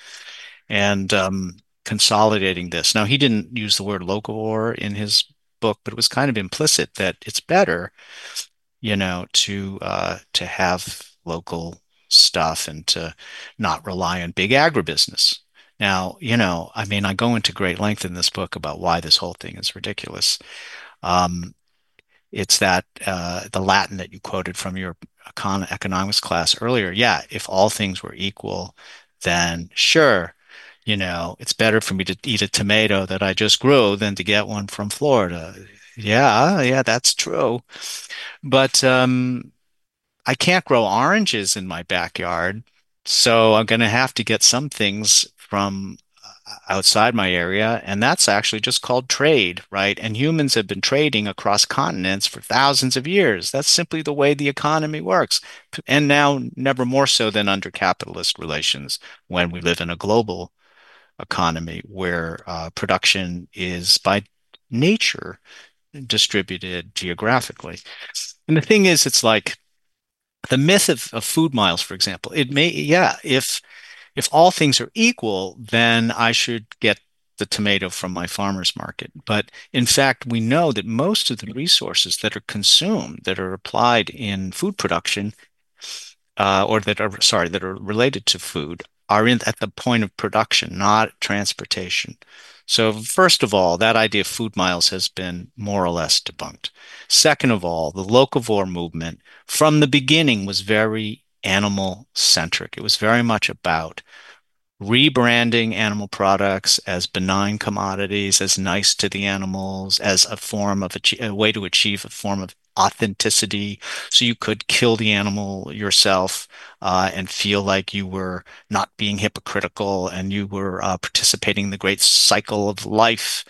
and um, consolidating this. Now, he didn't use the word locavore in his book, but it was kind of implicit that it's better, you know, to uh, to have local stuff and to not rely on big agribusiness. Now, you know, I mean, I go into great length in this book about why this whole thing is ridiculous. Um, it's that uh, the Latin that you quoted from your econ economics class earlier. Yeah, if all things were equal, then sure, you know, it's better for me to eat a tomato that I just grew than to get one from Florida. Yeah, yeah, that's true. But um, I can't grow oranges in my backyard, so I'm going to have to get some things from uh, outside my area, and that's actually just called trade, right? And humans have been trading across continents for thousands of years. That's simply the way the economy works. And now, never more so than under capitalist relations, when we live in a global economy where uh, production is by nature distributed geographically. And the thing is, it's like the myth of, of food miles, for example. It may, yeah, if if all things are equal, then I should get the tomato from my farmer's market. But in fact, we know that most of the resources that are consumed, that are applied in food production, uh, or that are, sorry, that are related to food, are in at the point of production, not transportation. So first of all, that idea of food miles has been more or less debunked. Second of all, the locavore movement from the beginning was very animal centric. It was very much about rebranding animal products as benign commodities, as nice to the animals, as a form of a way to achieve a form of authenticity. So you could kill the animal yourself uh, and feel like you were not being hypocritical and you were uh, participating in the great cycle of life.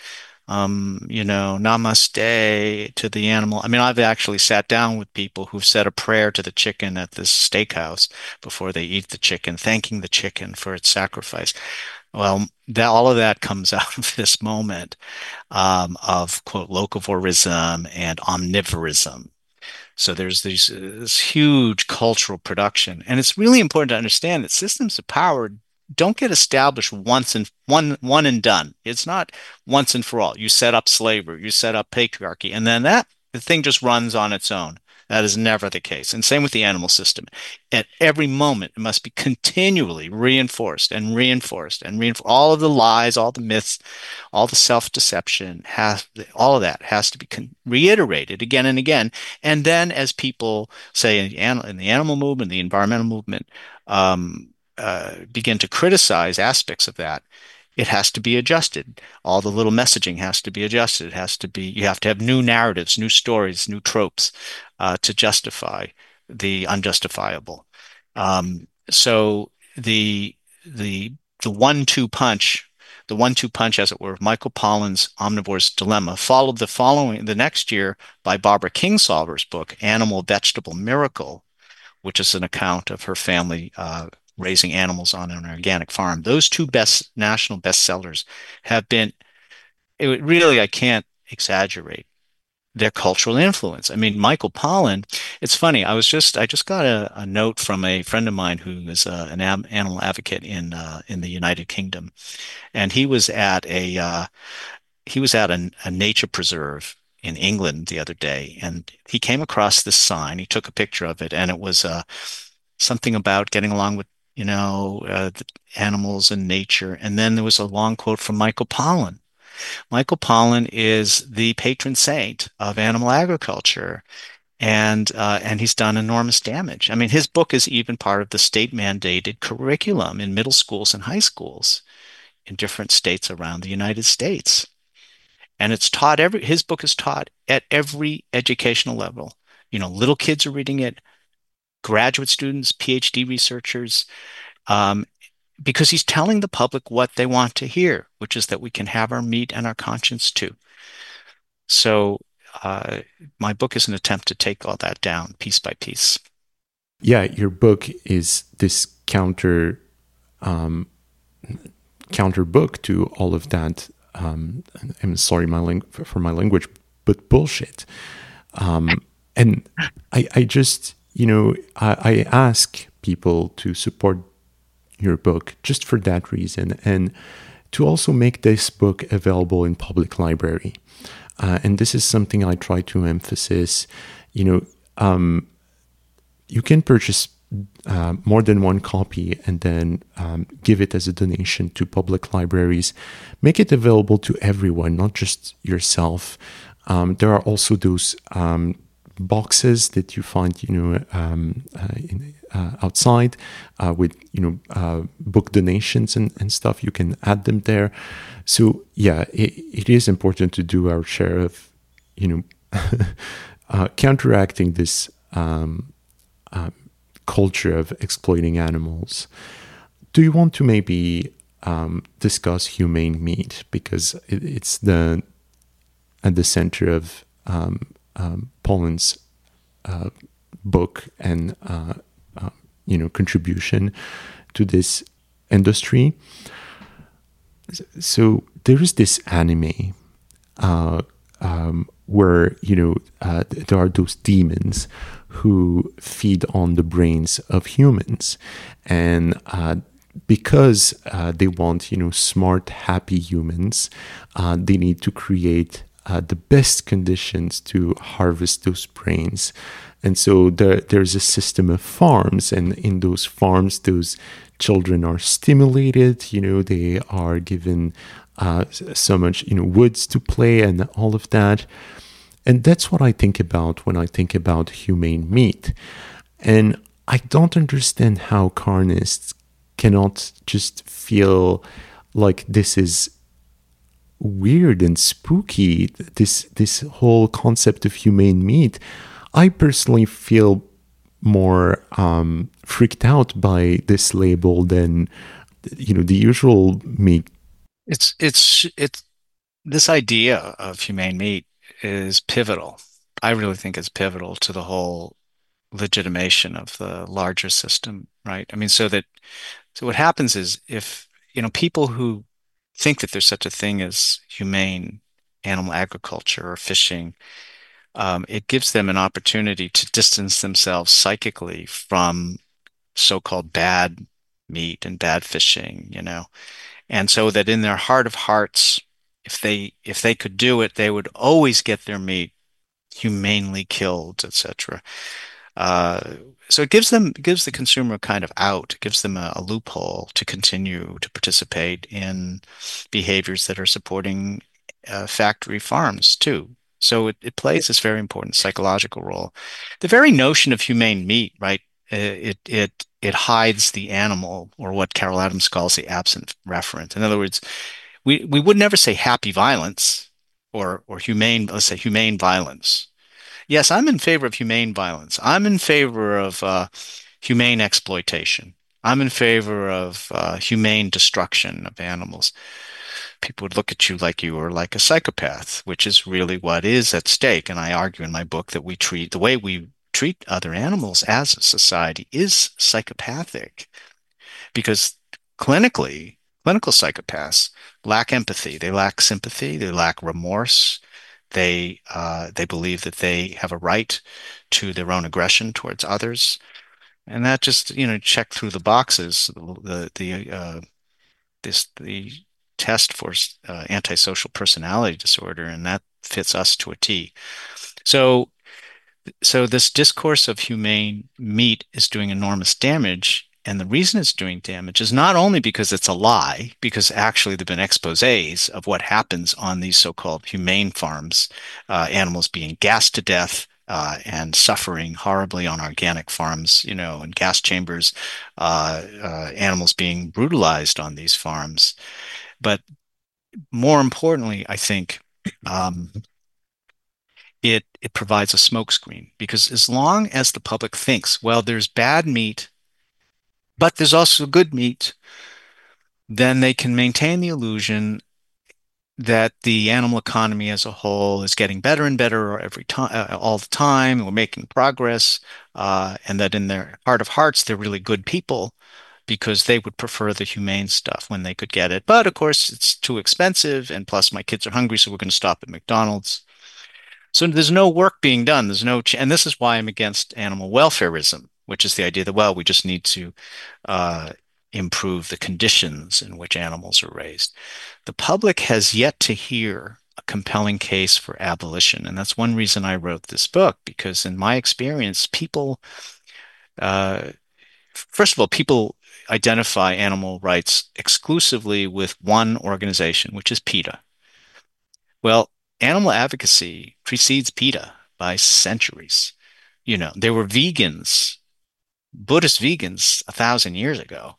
Um, you know, namaste to the animal. I mean, I've actually sat down with people who've said a prayer to the chicken at this steakhouse before they eat the chicken, thanking the chicken for its sacrifice. Well, that, all of that comes out of this moment um, of, quote, locavorism and omnivorism. So there's these, this huge cultural production. And it's really important to understand that systems of power don't get established once and one one and done. It's not once and for all. You set up slavery, you set up patriarchy, and then that the thing just runs on its own. That is never the case. And same with the animal system. At every moment, it must be continually reinforced and reinforced and reinforced. All of the lies, all the myths, all the self-deception, has all of that has to be reiterated again and again. And then, as people say in the, in the animal movement, the environmental movement, um, uh, begin to criticize aspects of that, it has to be adjusted. All the little messaging has to be adjusted. It has to be, you have to have new narratives, new stories, new tropes uh, to justify the unjustifiable. Um, so the the the one-two punch, the one-two punch, as it were, of Michael Pollan's Omnivore's Dilemma, followed the following the next year by Barbara Kingsolver's book, Animal Vegetable Miracle, which is an account of her family uh, raising animals on an organic farm. Those two best national bestsellers have been, it really, I can't exaggerate their cultural influence. I mean, Michael Pollan, it's funny. I was just, I just got a, a note from a friend of mine who is uh, an am, animal advocate in uh, in the United Kingdom, and he was at a uh, he was at a, a nature preserve in England the other day, and he came across this sign. He took a picture of it, and it was uh, something about getting along with, you know, uh, the animals and nature. And then there was a long quote from Michael Pollan. Michael Pollan is the patron saint of animal agriculture, and uh, and he's done enormous damage. I mean, his book is even part of the state-mandated curriculum in middle schools and high schools in different states around the United States. And it's taught every, his book is taught at every educational level. You know, little kids are reading it, graduate students, PhD researchers, um, because he's telling the public what they want to hear, which is that we can have our meat and our conscience too. So uh, my book is an attempt to take all that down piece by piece. Yeah, your book is this counter um, counter book to all of that. Um, I'm sorry my ling- for my language, but bullshit. Um, and I, I just, you know, I, I ask people to support your book just for that reason, and to also make this book available in public library. Uh, and this is something I try to emphasize. You know, um, you can purchase uh, more than one copy and then um, give it as a donation to public libraries. Make it available to everyone, not just yourself. Um, there are also those um, boxes that you find, you know, um, uh, in, uh, outside uh, with, you know, uh, book donations and, and stuff. You can add them there. So yeah, it, it is important to do our share of, you know, uh, counteracting this um, uh, culture of exploiting animals. Do you want to maybe um, discuss humane meat, because it, it's the at the center of um, um, Pollan's uh, book and uh, uh, you know, contribution to this industry. So there is this anime uh, um, where, you know, uh, there are those demons who feed on the brains of humans, and uh, because uh, they want, you know, smart, happy humans, uh, they need to create uh, the best conditions to harvest those brains. And so there, there's a system of farms, and in those farms, those children are stimulated, you know, they are given uh, so much, you know, woods to play and all of that. And that's what I think about when I think about humane meat. And I don't understand how carnists cannot just feel like this is weird and spooky, this this whole concept of humane meat. I personally feel more um, freaked out by this label than, you know, the usual meat. It's it's it's this idea of humane meat is pivotal. I really think it's pivotal to the whole legitimation of the larger system, right? I mean, so that so what happens is if, you know, people who think that there's such a thing as humane animal agriculture or fishing, um, it gives them an opportunity to distance themselves psychically from so-called bad meat and bad fishing, you know. And so that in their heart of hearts, if they if they could do it, they would always get their meat humanely killed, et cetera. Uh, so it gives them it gives the consumer a kind of out, it gives them a, a loophole to continue to participate in behaviors that are supporting uh, factory farms too. So it, it plays this very important psychological role. The very notion of humane meat, right? uh, It it it hides the animal, or what Carol Adams calls the absent referent. In other words, we we would never say happy violence or or humane, let's say humane violence. Yes, I'm in favor of humane violence. I'm in favor of uh, humane exploitation. I'm in favor of uh, humane destruction of animals. People would look at you like you were like a psychopath, which is really what is at stake. And I argue in my book that we treat the way we treat other animals as a society is psychopathic because clinically, clinical psychopaths lack empathy. They lack sympathy. They lack remorse. They uh, they believe that they have a right to their own aggression towards others, and that just, you know, check through the boxes. The the uh, this the test for uh, antisocial personality disorder, and that fits us to a T. So so this discourse of humane meat is doing enormous damage. And the reason it's doing damage is not only because it's a lie, because actually there have been exposés of what happens on these so-called humane farms, uh, animals being gassed to death, uh, and suffering horribly on organic farms, you know, in gas chambers, uh, uh, animals being brutalized on these farms. But more importantly, I think, um, it it provides a smokescreen because as long as the public thinks, well, there's bad meat, but there's also good meat, then they can maintain the illusion that the animal economy as a whole is getting better and better every time, uh, all the time. We're making progress, uh, and that in their heart of hearts, they're really good people because they would prefer the humane stuff when they could get it. But of course, it's too expensive, and plus, my kids are hungry, so we're going to stop at McDonald's. So there's no work being done. There's no, ch and this is why I'm against animal welfarism, which is the idea that, well, we just need to uh, improve the conditions in which animals are raised. The public has yet to hear a compelling case for abolition. And that's one reason I wrote this book, because in my experience, people, uh, first of all, people identify animal rights exclusively with one organization, which is PETA. Well, animal advocacy precedes PETA by centuries. You know, there were vegans, Buddhist vegans, a thousand years ago.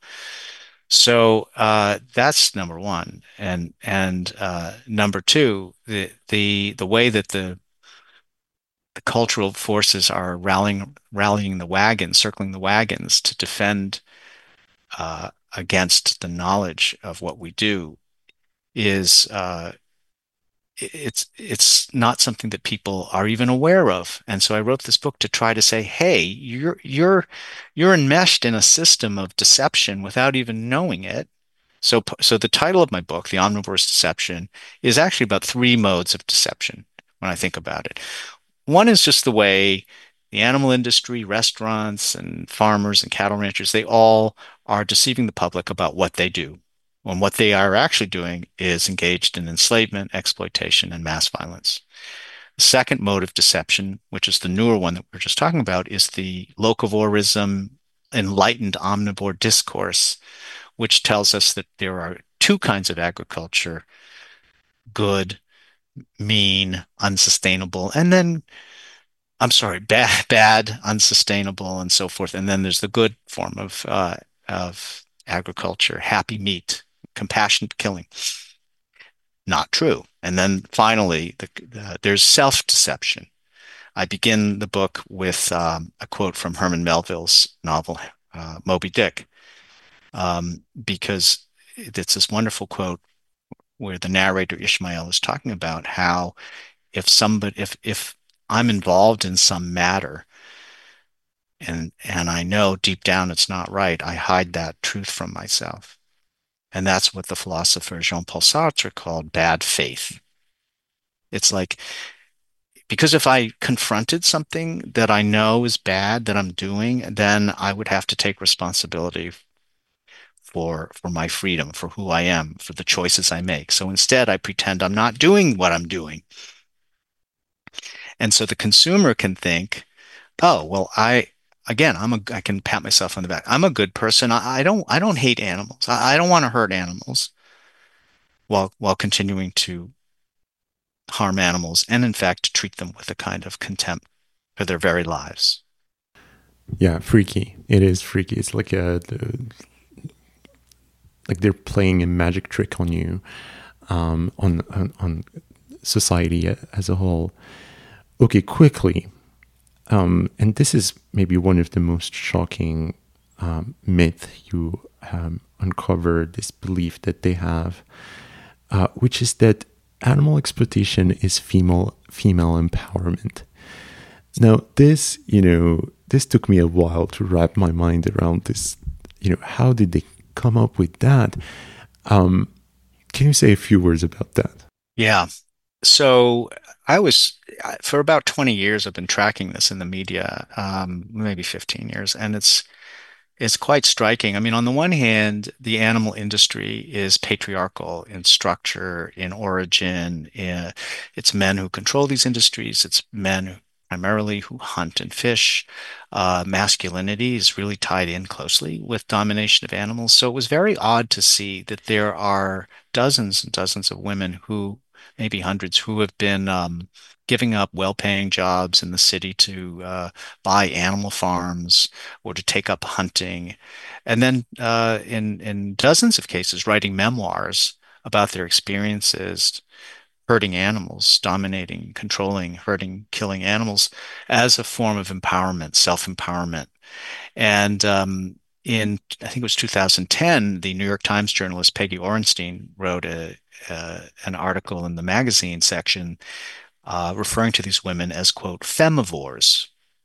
So uh, that's number one, and and uh, number two, the the the way that the the cultural forces are rallying rallying the wagons, circling the wagons to defend uh, against the knowledge of what we do is uh, it's it's not something that people are even aware of. And so I wrote this book to try to say, hey, you're you're you're enmeshed in a system of deception without even knowing it. So so the title of my book, The Omnivore's Deception, is actually about three modes of deception when I think about it. One is just the way the animal industry, restaurants and farmers and cattle ranchers, they all are deceiving the public about what they do. When what they are actually doing is engaged in enslavement, exploitation, and mass violence. The second mode of deception, which is the newer one that we are just talking about, is the locavorism, enlightened omnivore discourse, which tells us that there are two kinds of agriculture: good, mean, unsustainable, and then, I'm sorry, bad, bad, unsustainable, and so forth. And then there's the good form of uh, of agriculture: happy meat, compassionate killing. Not true. And then finally, the, the, there's self-deception. I begin the book with um, a quote from Herman Melville's novel, uh, Moby Dick, um, because it's this wonderful quote where the narrator Ishmael is talking about how if somebody, if if I'm involved in some matter and and I know deep down it's not right, I hide that truth from myself. And that's what the philosopher Jean-Paul Sartre called bad faith. It's like, because if I confronted something that I know is bad that I'm doing, then I would have to take responsibility for for my freedom, for who I am, for the choices I make. So instead, I pretend I'm not doing what I'm doing. And so the consumer can think, oh, well, I again, I'm a I can pat myself on the back. I'm a good person. I, I don't I don't hate animals. I, I don't want to hurt animals while while continuing to harm animals and in fact treat them with a kind of contempt for their very lives. Yeah, freaky. It is freaky. It's like a like they're playing a magic trick on you, um, on, on on society as a whole. Okay, quickly, um, and this is maybe one of the most shocking um, myth you um, uncover. This belief that they have, uh, which is that animal exploitation is female female empowerment. Now, this, you know, this took me a while to wrap my mind around this. You know, how did they come up with that? Um, can you say a few words about that? Yeah. So I was, for about twenty years, I've been tracking this in the media, um, maybe fifteen years, and it's it's quite striking. I mean, on the one hand, the animal industry is patriarchal in structure, in origin. In, it's men who control these industries. It's men who, primarily who hunt and fish. Uh, masculinity is really tied in closely with domination of animals. So it was very odd to see that there are dozens and dozens of women who, maybe hundreds, who have been um, giving up well-paying jobs in the city to uh, buy animal farms or to take up hunting, and then uh, in in dozens of cases writing memoirs about their experiences hurting animals, dominating, controlling, hurting, killing animals as a form of empowerment, self-empowerment. And um, in, I think it was two thousand ten, the New York Times journalist Peggy Orenstein wrote a, uh, an article in the magazine section uh, referring to these women as, quote, femivores.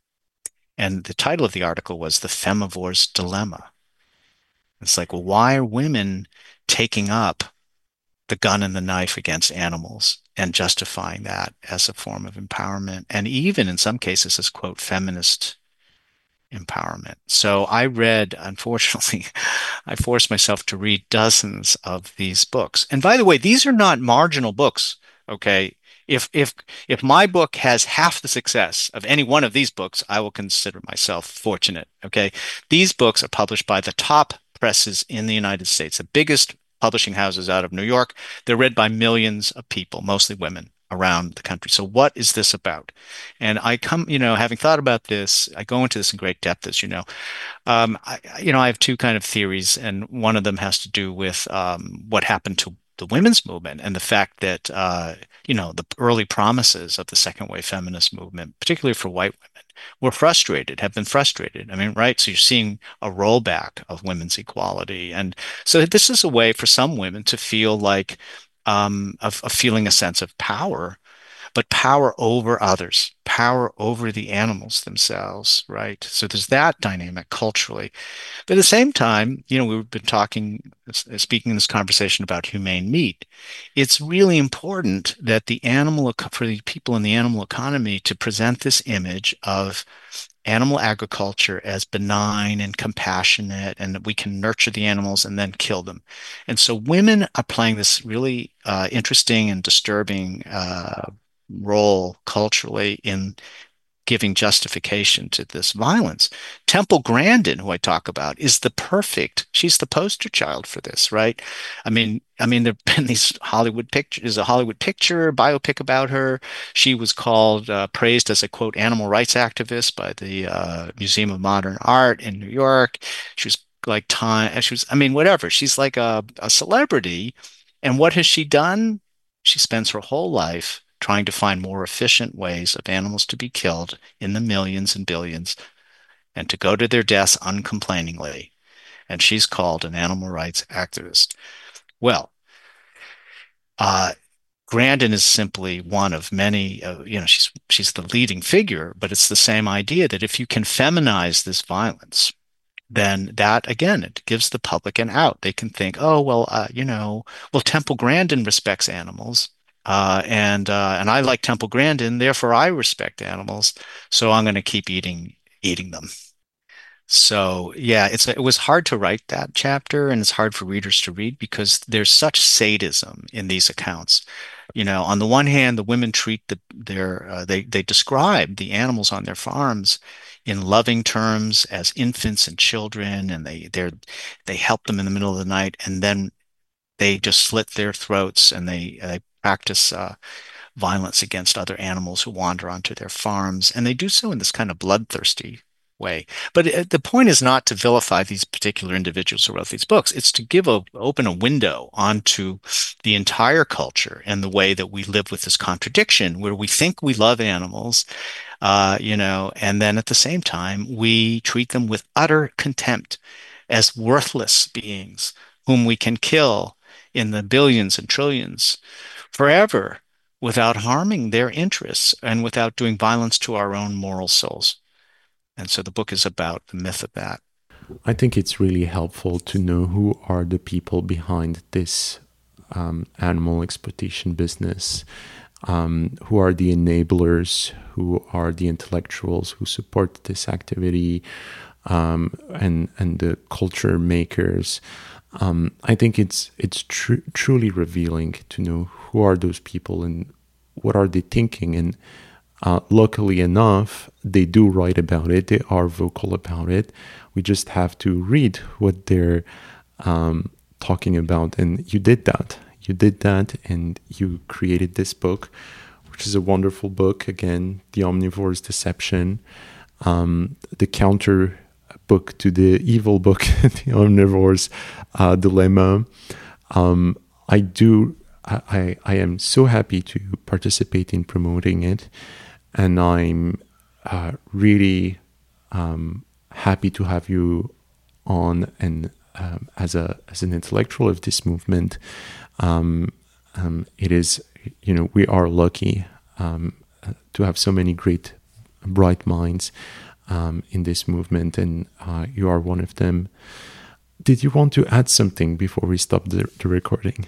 And the title of the article was The Femivore's Dilemma. It's like, well, why are women taking up the gun and the knife against animals and justifying that as a form of empowerment, and even in some cases as, quote, feminist empowerment? So I read, unfortunately, I forced myself to read dozens of these books. And by the way, these are not marginal books, okay? If if if my book has half the success of any one of these books, I will consider myself fortunate, okay? These books are published by the top presses in the United States, the biggest publishing houses out of New York. They're read by millions of people, mostly women, around the country. So what is this about? And I come, you know, having thought about this, I go into this in great depth, as you know. Um, I, you know, I have two kind of theories, and one of them has to do with um, what happened to the women's movement and the fact that, uh, you know, the early promises of the second wave feminist movement, particularly for white women, were frustrated, have been frustrated. I mean, right? So you're seeing a rollback of women's equality. And so this is a way for some women to feel like, um, of, of feeling a sense of power, but power over others, power over the animals themselves, right? So there's that dynamic culturally. But at the same time, you know, we've been talking, speaking in this conversation about humane meat. It's really important that the animal, for the people in the animal economy to present this image of animal agriculture as benign and compassionate, and that we can nurture the animals and then kill them. And so women are playing this really uh, interesting and disturbing uh, role culturally in giving justification to this violence. Temple Grandin, who I talk about, is the perfect, she's the poster child for this, right? I mean, I mean, there've been these Hollywood pictures, there's a Hollywood picture, biopic about her. She was called, uh, praised as a quote, animal rights activist by the uh, Museum of Modern Art in New York. She was like time, she was, I mean, whatever. She's like a, a celebrity. And what has she done? She spends her whole life trying to find more efficient ways of animals to be killed in the millions and billions and to go to their deaths uncomplainingly. And she's called an animal rights activist. Well, uh, Grandin is simply one of many, uh, you know, she's she's the leading figure, but it's the same idea that if you can feminize this violence, then that, again, it gives the public an out. They can think, oh, well, uh, you know, well, Temple Grandin respects animals. Uh, and uh, and I like Temple Grandin, therefore I respect animals, so I'm going to keep eating eating them. So yeah, it's it was hard to write that chapter, and it's hard for readers to read because there's such sadism in these accounts. You know, on the one hand, the women treat the their uh, they they describe the animals on their farms in loving terms as infants and children, and they they're they help them in the middle of the night, and then they just slit their throats and they they practice uh, violence against other animals who wander onto their farms, and they do so in this kind of bloodthirsty way. But it, the point is not to vilify these particular individuals who wrote these books. It's to give a open a window onto the entire culture and the way that we live with this contradiction, where we think we love animals, uh, you know, and then at the same time we treat them with utter contempt as worthless beings whom we can kill in the billions and trillions forever without harming their interests and without doing violence to our own moral souls. And so the book is about the myth of that. I think it's really helpful to know who are the people behind this um, animal exploitation business, um, who are the enablers, who are the intellectuals who support this activity, um, and and the culture makers. Um, I think it's it's tr- truly revealing to know who are those people and what are they thinking. And uh, luckily enough, they do write about it. They are vocal about it. We just have to read what they're um, talking about. And you did that. You did that, and you created this book, which is a wonderful book. Again, The Omnivore's Deception, um, the counter book to the evil book, The Omnivore's uh, Dilemma. Um, I do. I, I am so happy to participate in promoting it, and I'm uh, really um, happy to have you on and um, as a as an intellectual of this movement. Um, um, it is, you know, we are lucky um, to have so many great, bright minds um, in this movement, and uh, you are one of them. Did you want to add something before we stop the, the recording?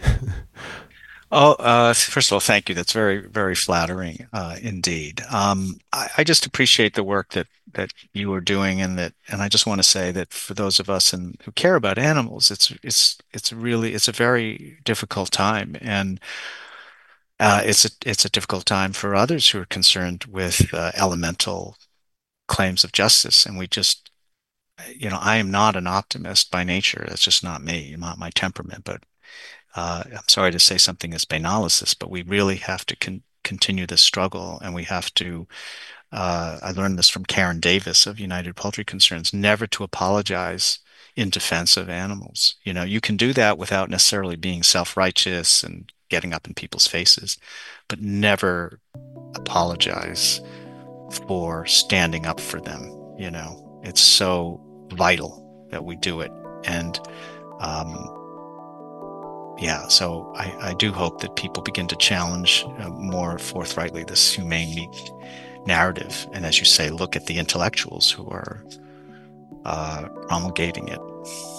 Oh, uh, first of all, thank you. That's very, very flattering, uh, indeed. Um, I, I just appreciate the work that that you are doing, and that, and I just want to say that for those of us and who care about animals, it's it's it's really it's a very difficult time, and uh, it's a it's a difficult time for others who are concerned with uh, elemental claims of justice, and we just, you know, I am not an optimist by nature. That's just not me, not my temperament, but. Uh, I'm sorry to say something as banal as this, but we really have to con- continue this struggle, and we have to. Uh, I learned this from Karen Davis of United Poultry Concerns: never to apologize in defense of animals. You know, you can do that without necessarily being self-righteous and getting up in people's faces, but never apologize for standing up for them. You know, it's so vital that we do it, and. Um, Yeah, so I, I do hope that people begin to challenge uh, more forthrightly this humane meat narrative. And as you say, look at the intellectuals who are uh, promulgating it.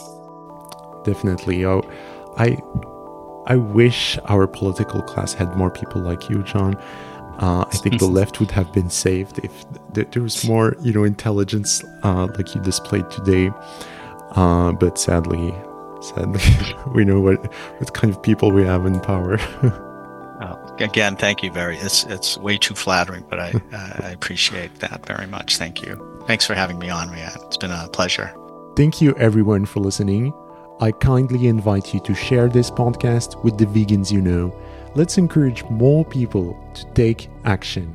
Definitely. Oh, I, I wish our political class had more people like you, John. Uh, I think the left would have been saved if th- there was more, you know, intelligence uh, like you displayed today. Uh, but sadly... Sadly, we know what, what kind of people we have in power. Oh. again, thank you very. It's it's way too flattering, but I uh, I appreciate that very much. Thank you. Thanks for having me on, Riyad. It's been a pleasure. Thank you, everyone, for listening. I kindly invite you to share this podcast with the vegans you know. Let's encourage more people to take action.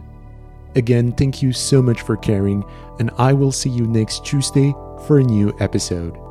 Again, thank you so much for caring, and I will see you next Tuesday for a new episode.